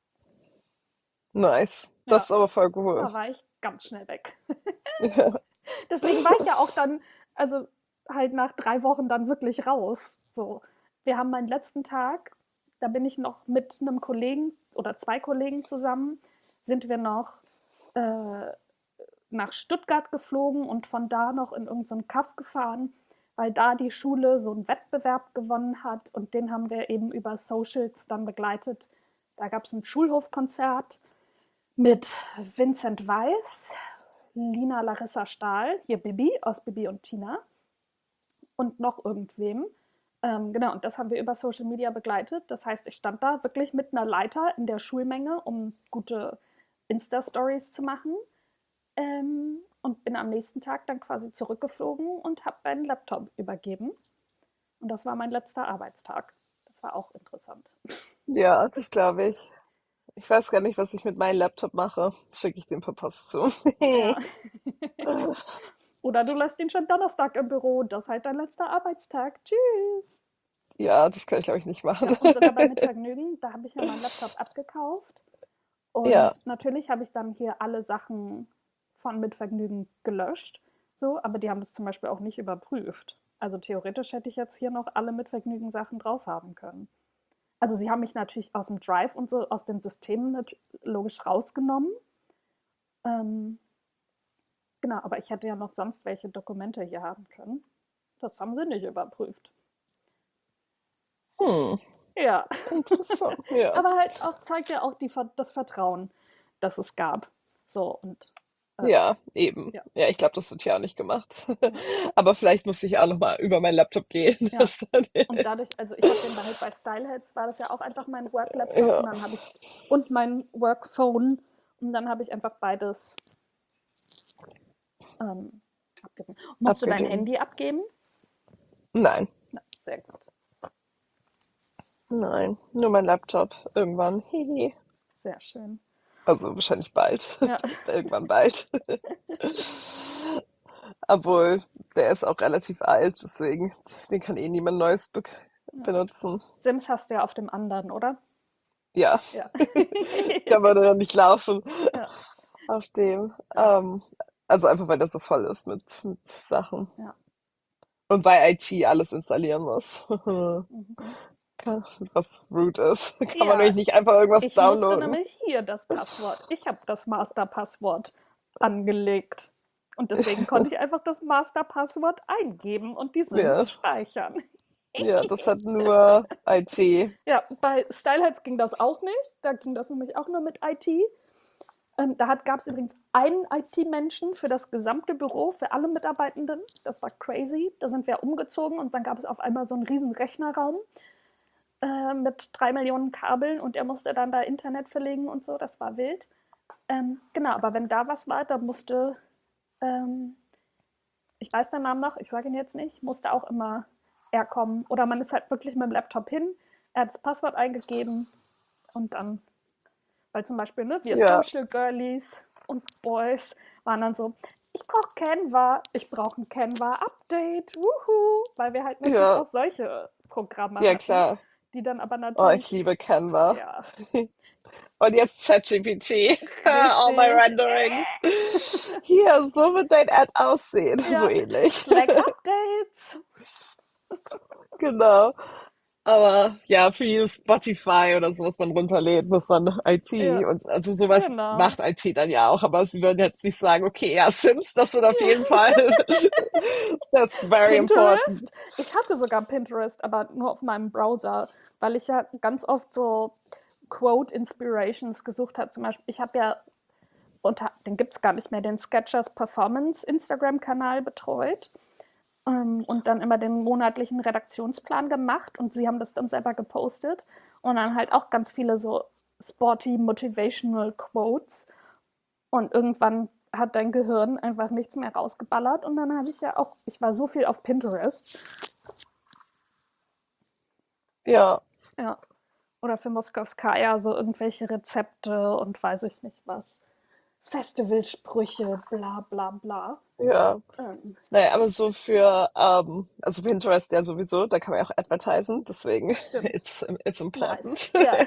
Nice. Das Ja, ist aber voll cool. da war ich ganz schnell weg. Deswegen war ich ja auch dann, also halt nach drei Wochen dann wirklich raus. So, wir haben meinen letzten Tag, da bin ich noch mit einem Kollegen oder zwei Kollegen zusammen, sind wir noch äh, nach Stuttgart geflogen und von da noch in irgendeinen Kaff gefahren, weil da die Schule so einen Wettbewerb gewonnen hat und den haben wir eben über Socials dann begleitet. Da gab es ein Schulhofkonzert mit Vincent Weiss, Lina Larissa Stahl, hier Bibi aus Bibi und Tina und noch irgendwem. Ähm, genau, und das haben wir über Social Media begleitet. Das heißt, ich stand da wirklich mit einer Leiter in der Schulmenge, um gute Insta-Stories zu machen. Ähm, und bin am nächsten Tag dann quasi zurückgeflogen und habe meinen Laptop übergeben. Und das war mein letzter Arbeitstag. Das war auch interessant. Ja, das glaube ich. Ich weiß gar nicht, was ich mit meinem Laptop mache. Schicke ich den per Post zu. Ja. Oder du lässt ihn schon Donnerstag im Büro. Das ist halt dein letzter Arbeitstag. Tschüss. Ja, das kann ich, glaube ich, nicht Ja, machen. und sogar bei Mitvergnügen, da habe ich mir meinen Laptop abgekauft. Ja, Und natürlich habe ich dann hier alle Sachen von Mitvergnügen gelöscht. So, aber die haben das zum Beispiel auch nicht überprüft. Also theoretisch hätte ich jetzt hier noch alle Mitvergnügen-Sachen drauf haben können. Also sie haben mich natürlich aus dem Drive und so, aus den Systemen nat- logisch rausgenommen. Ähm, genau, aber ich hätte ja noch sonst welche Dokumente hier haben können. Das haben sie nicht überprüft. Hm, Ja, interessant. Ja. aber halt auch zeigt ja auch die, Ver- das Vertrauen, das es gab. So und äh, Ja, eben. ja, Ja, ich glaube, das wird hier auch nicht gemacht. ja, Aber vielleicht muss ich auch noch mal über meinen Laptop gehen. ja. Das dann, Und dadurch, also ich habe den halt bei Styleheads, war das ja auch einfach mein Work-Laptop und ja, dann habe ich und mein Work-Phone und dann habe ich einfach beides ähm, abgegeben. Musst du dein abgegeben. Handy abgeben? Nein, Na, sehr gut, nein, nur mein Laptop. Irgendwann. Hihi. sehr schön. Also wahrscheinlich bald. Ja, Irgendwann bald. Obwohl, der ist auch relativ alt, deswegen, den kann eh niemand Neues be ja. benutzen. Sims hast du ja auf dem anderen, oder? Ja, Ja. der würde ja nicht laufen Ja, auf dem. ja, Ähm, also einfach, weil der so voll ist mit, mit Sachen. ja. Und weil I T alles installieren muss. Mhm. Kann- Was rude ist. Kann man Ja, nämlich nicht einfach irgendwas ich musste downloaden. nämlich hier das Passwort. Ich habe das Masterpasswort angelegt. Und deswegen konnte ich einfach das Masterpasswort eingeben und die Ja, Sims speichern. ja, das hat nur I T. Ja, bei Styleheads ging das auch nicht. Da ging das nämlich auch nur mit I T. Ähm, da gab es übrigens einen I T-Menschen für das gesamte Büro, für alle Mitarbeitenden. Das war crazy. Da sind wir umgezogen und dann gab es auf einmal so einen riesen Rechnerraum äh, mit drei Millionen Kabeln und er musste dann da Internet verlegen und so. Das war wild. Ähm, genau, aber wenn da was war, da musste, ähm, ich weiß den Namen noch, ich sage ihn jetzt nicht, musste auch immer er kommen. Oder man ist halt wirklich mit dem Laptop hin, er hat das Passwort eingegeben und dann, weil zum Beispiel, ne, wir Ja, Social Girlies und Boys waren dann so, ich brauche Canva, ich brauche ein Canva-Update, wuhu, weil wir halt natürlich ja, auch solche Programme ja, hatten, klar. die dann aber Oh, ich natürlich, liebe Canva. ja, Und jetzt ChatGPT. All my richtig, renderings. Hier, so wird dein Ad aussehen. So ja, ähnlich. Slack-Updates, Genau. Aber ja, für jedes Spotify oder so, was man runterlädt, muss man I T. ja, Und also sowas genau. macht I T dann ja auch. Aber sie würden jetzt nicht sagen, okay, ja, Sims, das wird auf jeden Ja. Fall. That's very important. Pinterest? Ich hatte sogar Pinterest, aber nur auf meinem Browser, weil ich ja ganz oft so Quote Inspirations gesucht habe. Zum Beispiel, ich habe ja unter, den gibt es gar nicht mehr, den Sketchers Performance Instagram-Kanal betreut ähm, und dann immer den monatlichen Redaktionsplan gemacht und sie haben das dann selber gepostet und dann halt auch ganz viele so sporty Motivational Quotes und irgendwann hat dein Gehirn einfach nichts mehr rausgeballert und dann habe ich ja auch, ich war so viel auf Pinterest, Ja, ja, oder für Moskowskaja so irgendwelche Rezepte und weiß ich nicht was, Festivalsprüche, bla bla bla. ja. Ähm, Naja, aber so für, ähm, also Pinterest ja sowieso, da kann man ja auch advertisen, deswegen stimmt. it's, it's Nice. important. Ja.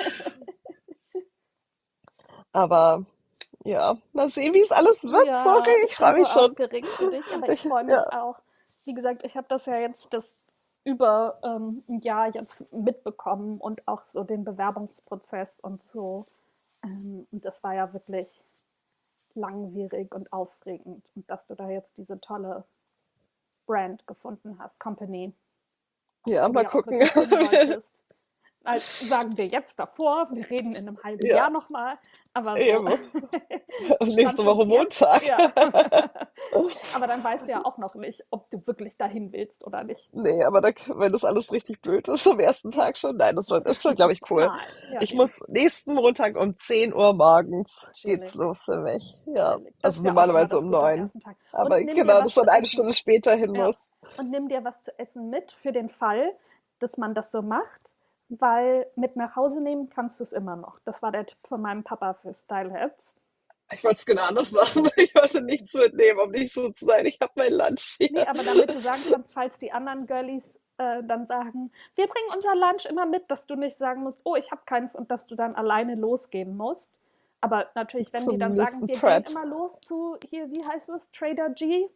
Aber ja, mal sehen, wie es alles wird. Sorry, Ja, ich ich bin freue so mich schon. aufgeregt für dich, aber ich Ich, freue ja, mich auch. Wie gesagt, ich habe das ja jetzt das über ähm, ein Jahr jetzt mitbekommen und auch so den Bewerbungsprozess und so. Ähm, und das war ja wirklich langwierig und aufregend. Und dass du da jetzt diese tolle Brand gefunden hast, Company, ja, wo du mal ja auch gucken. wirklich hin wolltest. Also sagen wir jetzt davor, wir reden in einem halben Ja, Jahr nochmal, aber so eben. Und nächste Woche Standpunkt jetzt, Montag. ja. Aber dann weißt du ja auch noch nicht, ob du wirklich dahin willst oder nicht. Nee, aber da, wenn das alles richtig blöd ist am ersten Ja. Tag schon, nein, das wird, ist schon, glaube ich, cool. Nein, ja Ich eben. muss nächsten Montag um zehn Uhr morgens geht's Chillig, los für mich. Ja, chillig. Das also ist ja auch immer normalerweise das um Gute am neun. ersten Tag. Aber Und nimm dir genau, dass was zu man eine essen. Stunde später hin Ja. muss. Und nimm dir was zu essen mit für den Fall, dass man das so macht, weil mit nach Hause nehmen kannst du es immer noch. Das war der Tipp von meinem Papa für Styleheads. Ich wollte es genau anders machen. Ich wollte nichts mitnehmen, um nicht so zu sein. Ich habe mein Lunch Nee, hier. aber damit du sagen kannst, falls die anderen Girlies äh, dann sagen, wir bringen unser Lunch immer mit, dass du nicht sagen musst, oh, ich habe keins und dass du dann alleine losgehen musst. Aber natürlich, wenn die Zum dann sagen, nächsten wir gehen Pret. immer los zu hier, wie heißt es, Trader G,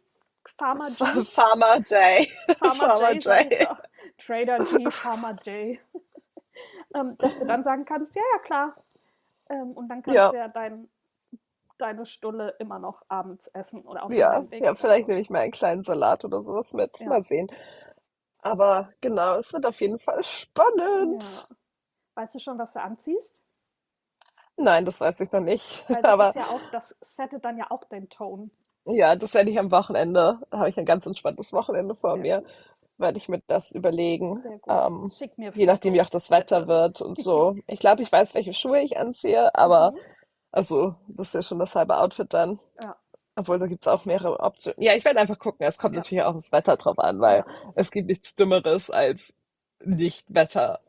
Farmer G? Farmer J. Farmer Farmer J, sage ich J. doch. Trader G, Farmer J. Ähm, dass du dann sagen kannst, ja, ja, klar. Ähm, und dann kannst Ja, du ja dein, deine Stulle immer noch abends essen oder auf dem ja, Heimweg ja, oder vielleicht so. nehme ich mal einen kleinen Salat oder sowas mit. Ja, Mal sehen. Aber genau, es wird auf jeden Fall ja. spannend. Weißt du schon, was du anziehst? Nein, das weiß ich noch nicht. Weil das ist Aber ja auch, das settet dann ja auch den Ton. ja, das werde ich am Wochenende, da habe ich ein ganz entspanntes Wochenende vor Sehr mir, gut, werde ich mir das überlegen. sehr gut. Ähm, Schick mir je nachdem, wie auch Fotos, das Wetter bitte. wird und so. Ich glaube, ich weiß, welche Schuhe ich anziehe, aber Mhm. also, das ist ja schon das halbe Outfit dann. Ja, Obwohl, da gibt es auch mehrere Optionen. Ja, ich werde einfach gucken. Es kommt ja, natürlich auch aufs Wetter drauf an, weil ja, es gibt nichts Dümmeres als nicht wettermäßig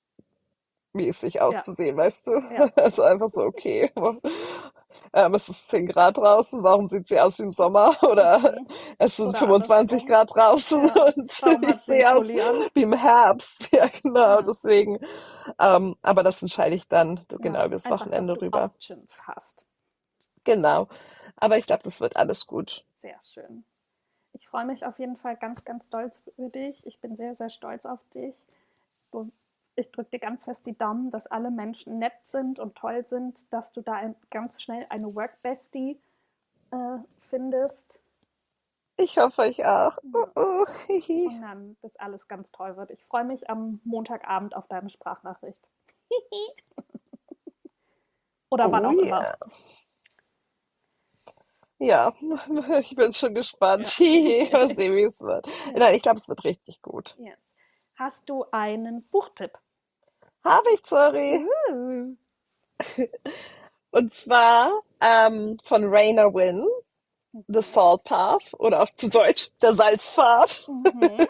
ja, auszusehen, weißt du? ja. Also einfach so, okay. Ähm, es ist zehn Grad draußen, warum sieht sie aus wie im Sommer? Oder Mhm. es sind Oder fünfundzwanzig andersrum. Grad draußen Ja. und Warum ich hat sie einen sehe aus Pulli an? wie im Herbst. Ja, genau, Ja, deswegen. Ähm, aber das entscheide ich dann genau ja. übers Einfach, dass Wochenende du rüber. Options hast. Genau. Aber ich glaube, das wird alles gut. Sehr schön. Ich freue mich auf jeden Fall ganz, ganz doll für dich. Ich bin sehr, sehr stolz auf dich. Ich drücke dir ganz fest die Daumen, dass alle Menschen nett sind und toll sind, dass du da ein, ganz schnell eine Work-Bestie äh, findest. Ich hoffe, ich auch. Uh, Ja. uh, hihi. Und dann, dass alles ganz toll wird. Ich freue mich am Montagabend auf deine Sprachnachricht. Oder wann Oh auch immer. ja. Ja, ich bin schon gespannt. Ja. Hihi. Mal sehen, wie es wird. Ja. Nein, ich glaube, es wird richtig gut. Yes. Hast du einen Buchtipp? Habe ich, sorry. Uh. Und zwar ähm, von Raina Wynn, The Mhm. Salt Path oder auf zu Deutsch Der Salzpfad. Mhm.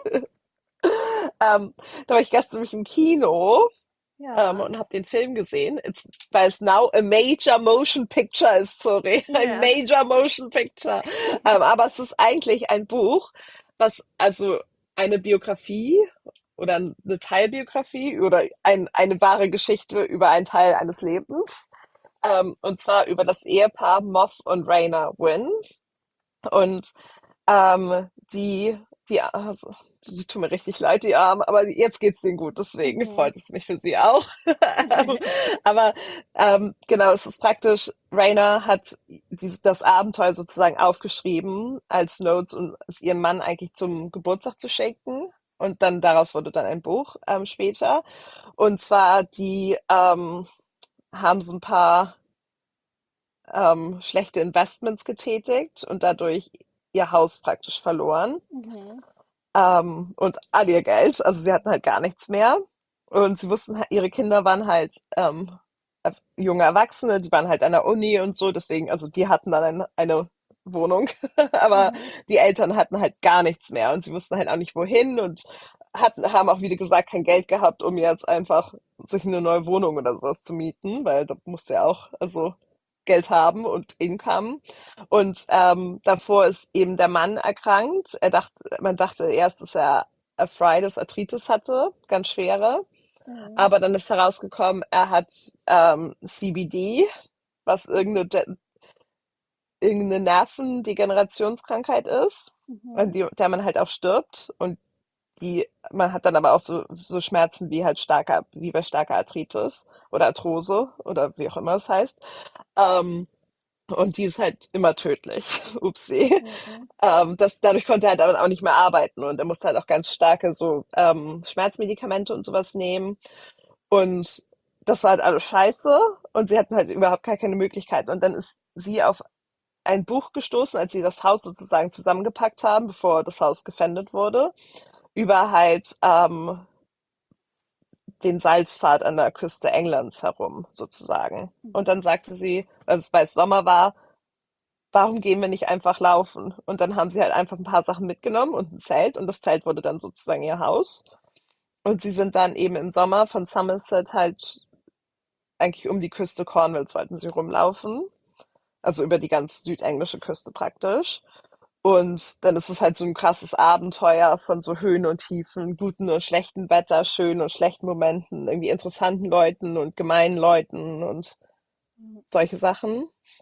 Ähm, da war ich gestern nämlich im Kino ähm, Ja. und habe den Film gesehen. It's, weil es now a major motion picture ist, sorry, ein Yes. major motion picture. Ähm, aber es ist eigentlich ein Buch, was also eine Biografie oder eine Teilbiografie oder ein, eine wahre Geschichte über einen Teil eines Lebens. Ähm, und zwar über das Ehepaar Moss und Raina Wynn. Und ähm, die, die, also, sie tun mir richtig leid, die Armen, aber jetzt geht's denen gut, deswegen Mhm. freut es mich für sie auch. Aber ähm, genau, es ist praktisch, Raina hat dieses, das Abenteuer sozusagen aufgeschrieben als Notes, um es ihrem Mann eigentlich zum Geburtstag zu schenken. Und dann daraus wurde dann ein Buch ähm, später. Und zwar, die ähm, haben so ein paar ähm, schlechte Investments getätigt und dadurch ihr Haus praktisch verloren. Mhm. Ähm, und all ihr Geld. Also sie hatten halt gar nichts mehr. Und sie wussten, halt, ihre Kinder waren halt ähm, äh, junge Erwachsene, die waren halt an der Uni und so, deswegen, also die hatten dann ein, eine Wohnung, aber Mhm. die Eltern hatten halt gar nichts mehr und sie wussten halt auch nicht wohin und hatten, haben auch, wie gesagt, kein Geld gehabt, um jetzt einfach sich eine neue Wohnung oder sowas zu mieten, weil da musste ja auch, also Geld haben und Income. Und ähm, davor ist eben der Mann erkrankt. Er dachte, man dachte erst, dass er Arthritis, Arthritis hatte, ganz schwere. Mhm. Aber dann ist herausgekommen, er hat ähm, C B D, was irgendeine, De- irgendeine Nervendegenerationskrankheit ist, an Mhm. die, der man halt auch stirbt. Und die, man hat dann aber auch so, so Schmerzen wie halt starker, wie bei starker Arthritis oder Arthrose oder wie auch immer es heißt. Ähm, und die ist halt immer tödlich. Upsi. Mhm. Ähm, das, dadurch konnte er halt aber auch nicht mehr arbeiten und er musste halt auch ganz starke so ähm, Schmerzmedikamente und sowas nehmen. Und das war halt alles scheiße und sie hatten halt überhaupt gar keine Möglichkeit. Und dann ist sie auf ein Buch gestoßen, als sie das Haus sozusagen zusammengepackt haben, bevor das Haus gefändet wurde, über halt ähm, den Salzpfad an der Küste Englands herum, sozusagen. Und Mhm. dann sagte sie, also weil es Sommer war, warum gehen wir nicht einfach laufen? Und dann haben sie halt einfach ein paar Sachen mitgenommen und ein Zelt und das Zelt wurde dann sozusagen ihr Haus. Und sie sind dann eben im Sommer von Somerset halt eigentlich um die Küste Cornwalls wollten sie rumlaufen. Also über die ganz südenglische Küste praktisch. Und dann ist es halt so ein krasses Abenteuer von so Höhen und Tiefen, guten und schlechten Wetter, schönen und schlechten Momenten, irgendwie interessanten Leuten und gemeinen Leuten und Mhm. solche Sachen.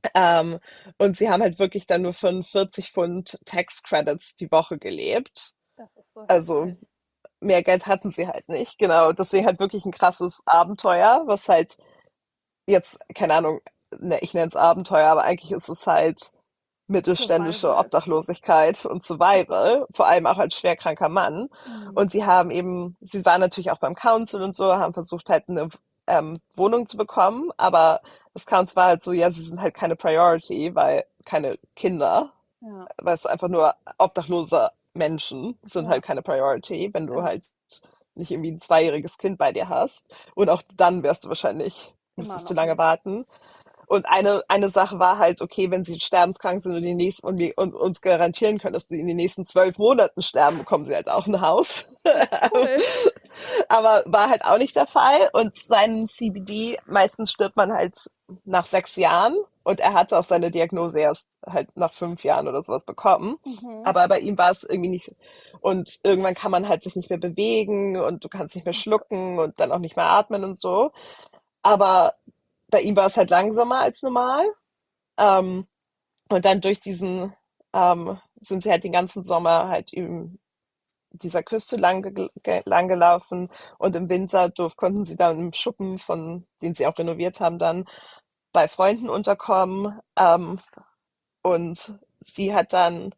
Ähm, und sie haben halt wirklich dann nur von vierzig Pfund Tax Credits die Woche gelebt. Das ist so Also heftig. mehr Geld hatten sie halt nicht. Genau, deswegen halt wirklich ein krasses Abenteuer, was halt jetzt, keine Ahnung, ne, ich nenne es Abenteuer, aber eigentlich ist es halt mittelständische Survival. Obdachlosigkeit und Ach so. Survival, vor allem auch als schwerkranker Mann. Mhm. Und sie haben eben, sie waren natürlich auch beim Council und so, haben versucht halt eine ähm, Wohnung zu bekommen, aber das Council war halt so, ja, sie sind halt keine Priority, weil keine Kinder, Ja, weißt du, einfach nur obdachlose Menschen sind ja, halt keine Priority, wenn du ja. halt nicht irgendwie ein zweijähriges Kind bei dir hast. Und auch dann wärst du wahrscheinlich, Immer müsstest du noch lange nicht. warten. Und eine, eine Sache war halt, okay, wenn sie sterbenskrank sind und, die nächsten, und wir und uns garantieren können, dass sie in den nächsten zwölf Monaten sterben, bekommen sie halt auch ein Haus. Ach, cool. Aber war halt auch nicht der Fall. Und seinen C B D, meistens stirbt man halt nach sechs Jahren. Und er hatte auch seine Diagnose erst halt nach fünf Jahren oder sowas bekommen. Mhm. Aber bei ihm war es irgendwie nicht. Und irgendwann kann man halt sich nicht mehr bewegen und du kannst nicht mehr Oh Gott. schlucken und dann auch nicht mehr atmen und so. Aber bei ihm war es halt langsamer als normal. Ähm, und dann durch diesen ähm, sind sie halt den ganzen Sommer halt eben dieser Küste lang, ge ge lang gelaufen und im Winter durf, konnten sie dann im Schuppen, von den sie auch renoviert haben, dann bei Freunden unterkommen. Ähm, und sie hat dann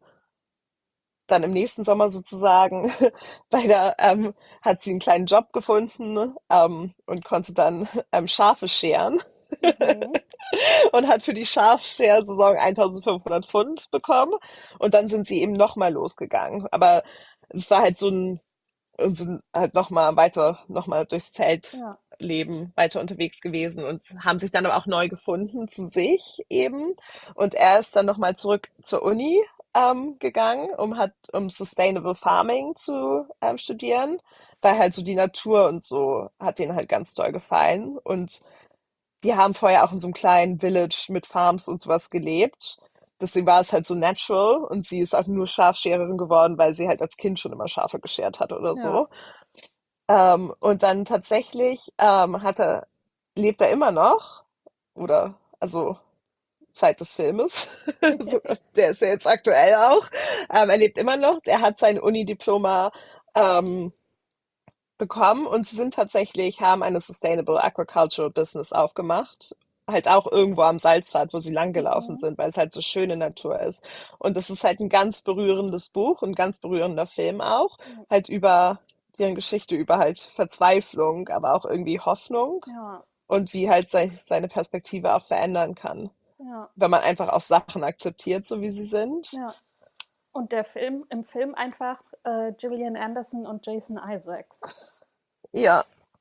dann im nächsten Sommer sozusagen bei der ähm, hat sie einen kleinen Job gefunden ähm, und konnte dann ähm, Schafe scheren Mhm. und hat für die Schafscher-Saison eintausendfünfhundert Pfund bekommen. Und dann sind sie eben nochmal losgegangen. Aber es war halt so ein, sind halt nochmal weiter, nochmal durchs Ja, Zeltleben weiter unterwegs gewesen und haben sich dann aber auch neu gefunden zu sich eben. Und er ist dann nochmal zurück zur Uni ähm, gegangen, um hat, um Sustainable Farming zu ähm, studieren, weil halt so die Natur und so hat denen halt ganz toll gefallen. Und die haben vorher auch in so einem kleinen Village mit Farms und sowas gelebt. Deswegen war es halt so natural und sie ist auch nur Schafschererin geworden, weil sie halt als Kind schon immer Schafe geschert hat oder ja. so. Ähm, und dann tatsächlich ähm, hat er, lebt er immer noch, oder also Zeit des Filmes. So, der ist ja jetzt aktuell auch. Ähm, er lebt immer noch. Er hat sein Unidiploma ähm, bekommen und sie sind tatsächlich, haben eine Sustainable Agricultural Business aufgemacht. Halt auch irgendwo am Salzpfad, wo sie langgelaufen Mhm. sind, weil es halt so schöne Natur ist. Und das ist halt ein ganz berührendes Buch, ein ganz berührender Film auch, halt über deren Geschichte, über halt Verzweiflung, aber auch irgendwie Hoffnung Ja, und wie halt sei, seine Perspektive auch verändern kann, ja, wenn man einfach auch Sachen akzeptiert, so wie sie sind. ja. Und der Film, im Film einfach äh, Gillian Anderson und Jason Isaacs. Ja,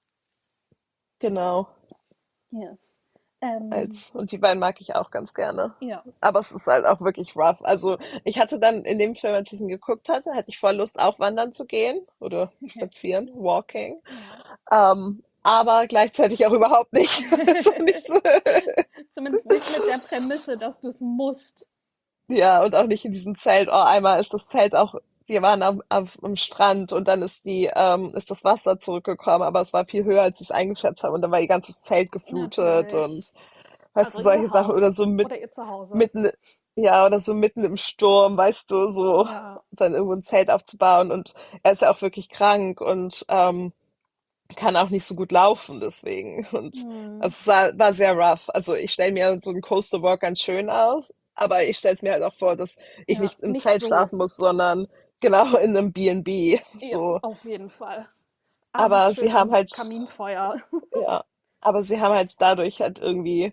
genau. Yes. Ähm, Als, und die beiden mag ich auch ganz gerne. ja. Aber es ist halt auch wirklich rough. Also ich hatte dann in dem Film, als ich ihn geguckt hatte, hatte ich voll Lust, auch wandern zu gehen oder spazieren, walking. Ja. Ähm, aber gleichzeitig auch überhaupt nicht. So nicht so. Zumindest nicht mit der Prämisse, dass du es musst. Ja, und auch nicht in diesem Zelt. Oh, einmal ist das Zelt auch, wir waren am, am, am Strand und dann ist die, ähm, ist das Wasser zurückgekommen, aber es war viel höher, als sie es eingeschätzt haben und dann war ihr ganzes Zelt geflutet Natürlich. und weißt Also du, solche ihr Sachen oder Haus so mit, oder ihr Zuhause. mitten, ja, oder so mitten im Sturm, weißt du, so Ja. dann irgendwo ein Zelt aufzubauen und er ist ja auch wirklich krank und ähm, kann auch nicht so gut laufen deswegen und Hm. also es war, war sehr rough. Also ich stelle mir so einen Coastal Walk ganz schön aus, aber ich stelle es mir halt auch vor, dass ich Ja, nicht im nicht Zelt so. schlafen muss, sondern genau in einem B und B, Ja, so. auf jeden Fall. Abends Aber schön sie haben am halt, Kaminfeuer. ja, aber sie haben halt dadurch halt irgendwie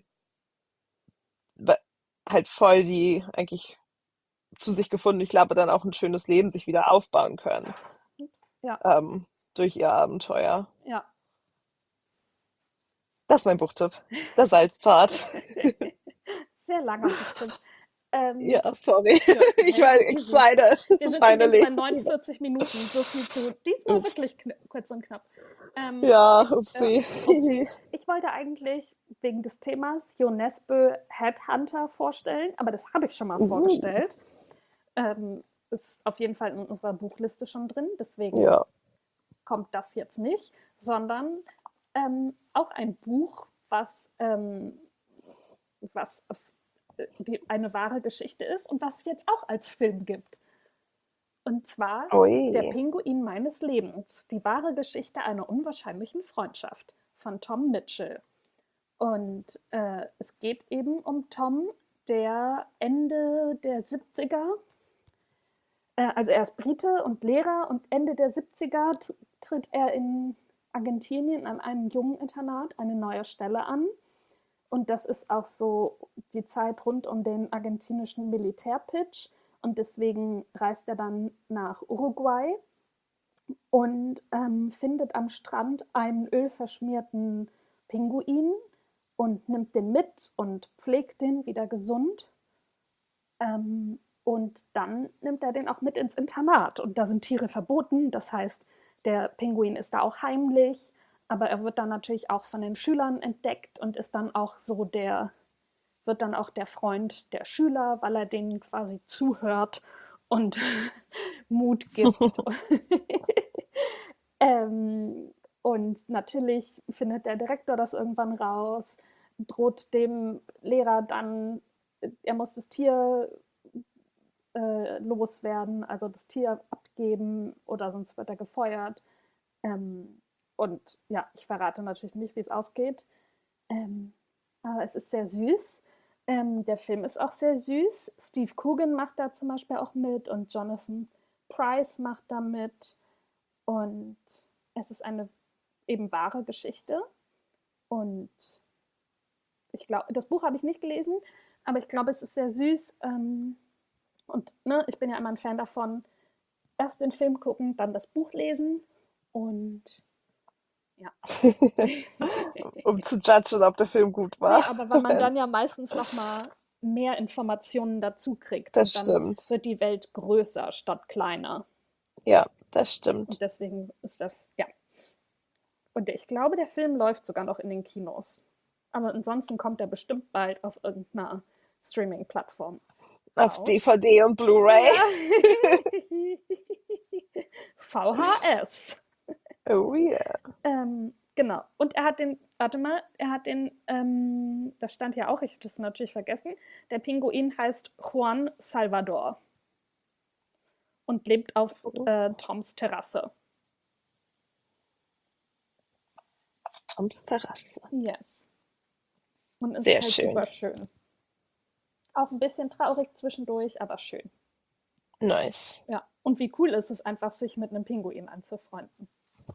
be- halt voll die eigentlich zu sich gefunden. Ich glaube, dann auch ein schönes Leben sich wieder aufbauen können, Ups. Ja, ähm, durch ihr Abenteuer. ja. Das ist mein Buchtipp. Der Salzpfad. Sehr langer Buchtipp. Ähm, Ja, sorry. ja, Ich hey, war easy. excited. Wir sind übrigens bei Finally. neunundvierzig Minuten. So viel zu diesmal Ups. wirklich kn kurz und knapp. Ähm, Ja, ich, ja, upsie. upsie. Ich wollte eigentlich wegen des Themas Jo Nesbø Headhunter vorstellen, aber das habe ich schon mal Uh, vorgestellt. Ähm, ist auf jeden Fall in unserer Buchliste schon drin, deswegen ja. kommt das jetzt nicht, sondern ähm, auch ein Buch, was, ähm, was äh, die eine wahre Geschichte ist und was es jetzt auch als Film gibt. Und zwar Der Ui. Pinguin meines Lebens, die wahre Geschichte einer unwahrscheinlichen Freundschaft von Tom Mitchell. Und äh, es geht eben um Tom, der Ende der siebziger, äh, also er ist Brite und Lehrer und Ende der siebziger tritt er in Argentinien an einem Jungeninternat eine neue Stelle an. Und das ist auch so die Zeit rund um den argentinischen Militärputsch. Und deswegen reist er dann nach Uruguay und ähm, findet am Strand einen ölverschmierten Pinguin und nimmt den mit und pflegt den wieder gesund. Ähm, und dann nimmt er den auch mit ins Internat. Und da sind Tiere verboten. Das heißt, der Pinguin ist da auch heimlich. Aber er wird dann natürlich auch von den Schülern entdeckt und ist dann auch so der, wird dann auch der Freund der Schüler, weil er denen quasi zuhört und Mut gibt. ähm, und natürlich findet der Direktor das irgendwann raus, droht dem Lehrer dann, er muss das Tier äh, loswerden, also das Tier abgeben oder sonst wird er gefeuert. Ähm, und ja, ich verrate natürlich nicht, wie es ausgeht. Ähm, aber es ist sehr süß. Ähm, der Film ist auch sehr süß. Steve Coogan macht da zum Beispiel auch mit und Jonathan Pryce macht da mit. Und es ist eine eben wahre Geschichte. Und ich glaube, das Buch habe ich nicht gelesen, aber ich glaube, es ist sehr süß. Ähm, und ne, ich bin ja immer ein Fan davon, erst den Film gucken, dann das Buch lesen. Und ja. Um zu judgen, ob der Film gut Nee, war. aber weil man dann ja meistens noch mal mehr Informationen dazu kriegt Das und dann stimmt. wird die Welt größer statt kleiner. Ja, das Und stimmt. deswegen ist das, ja. Und ich glaube, der Film läuft sogar noch in den Kinos. Aber ansonsten kommt er bestimmt bald auf irgendeiner Streaming-Plattform Auf raus. D V D und Blu-ray. Ja. V H S. Oh yeah. Ähm, genau. Und er hat den, warte mal, er hat den, ähm, das stand ja auch, ich habe das natürlich vergessen, der Pinguin heißt Juan Salvador und lebt auf äh, Toms Terrasse. Toms Terrasse. Yes. Und es ist Sehr halt schön. super schön. Auch ein bisschen traurig zwischendurch, aber schön. Nice. Ja. Und wie cool ist es einfach, sich mit einem Pinguin anzufreunden.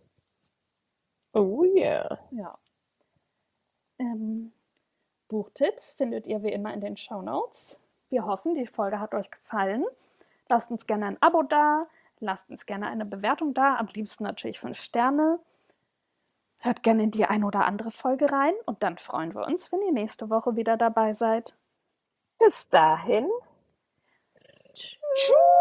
Oh yeah. Ja. Ähm, Buchtipps findet ihr wie immer in den Shownotes. Wir hoffen, die Folge hat euch gefallen. Lasst uns gerne ein Abo da, lasst uns gerne eine Bewertung da, am liebsten natürlich fünf Sterne. Hört gerne in die ein oder andere Folge rein und dann freuen wir uns, wenn ihr nächste Woche wieder dabei seid. Bis dahin. Tschüss. Tschüss.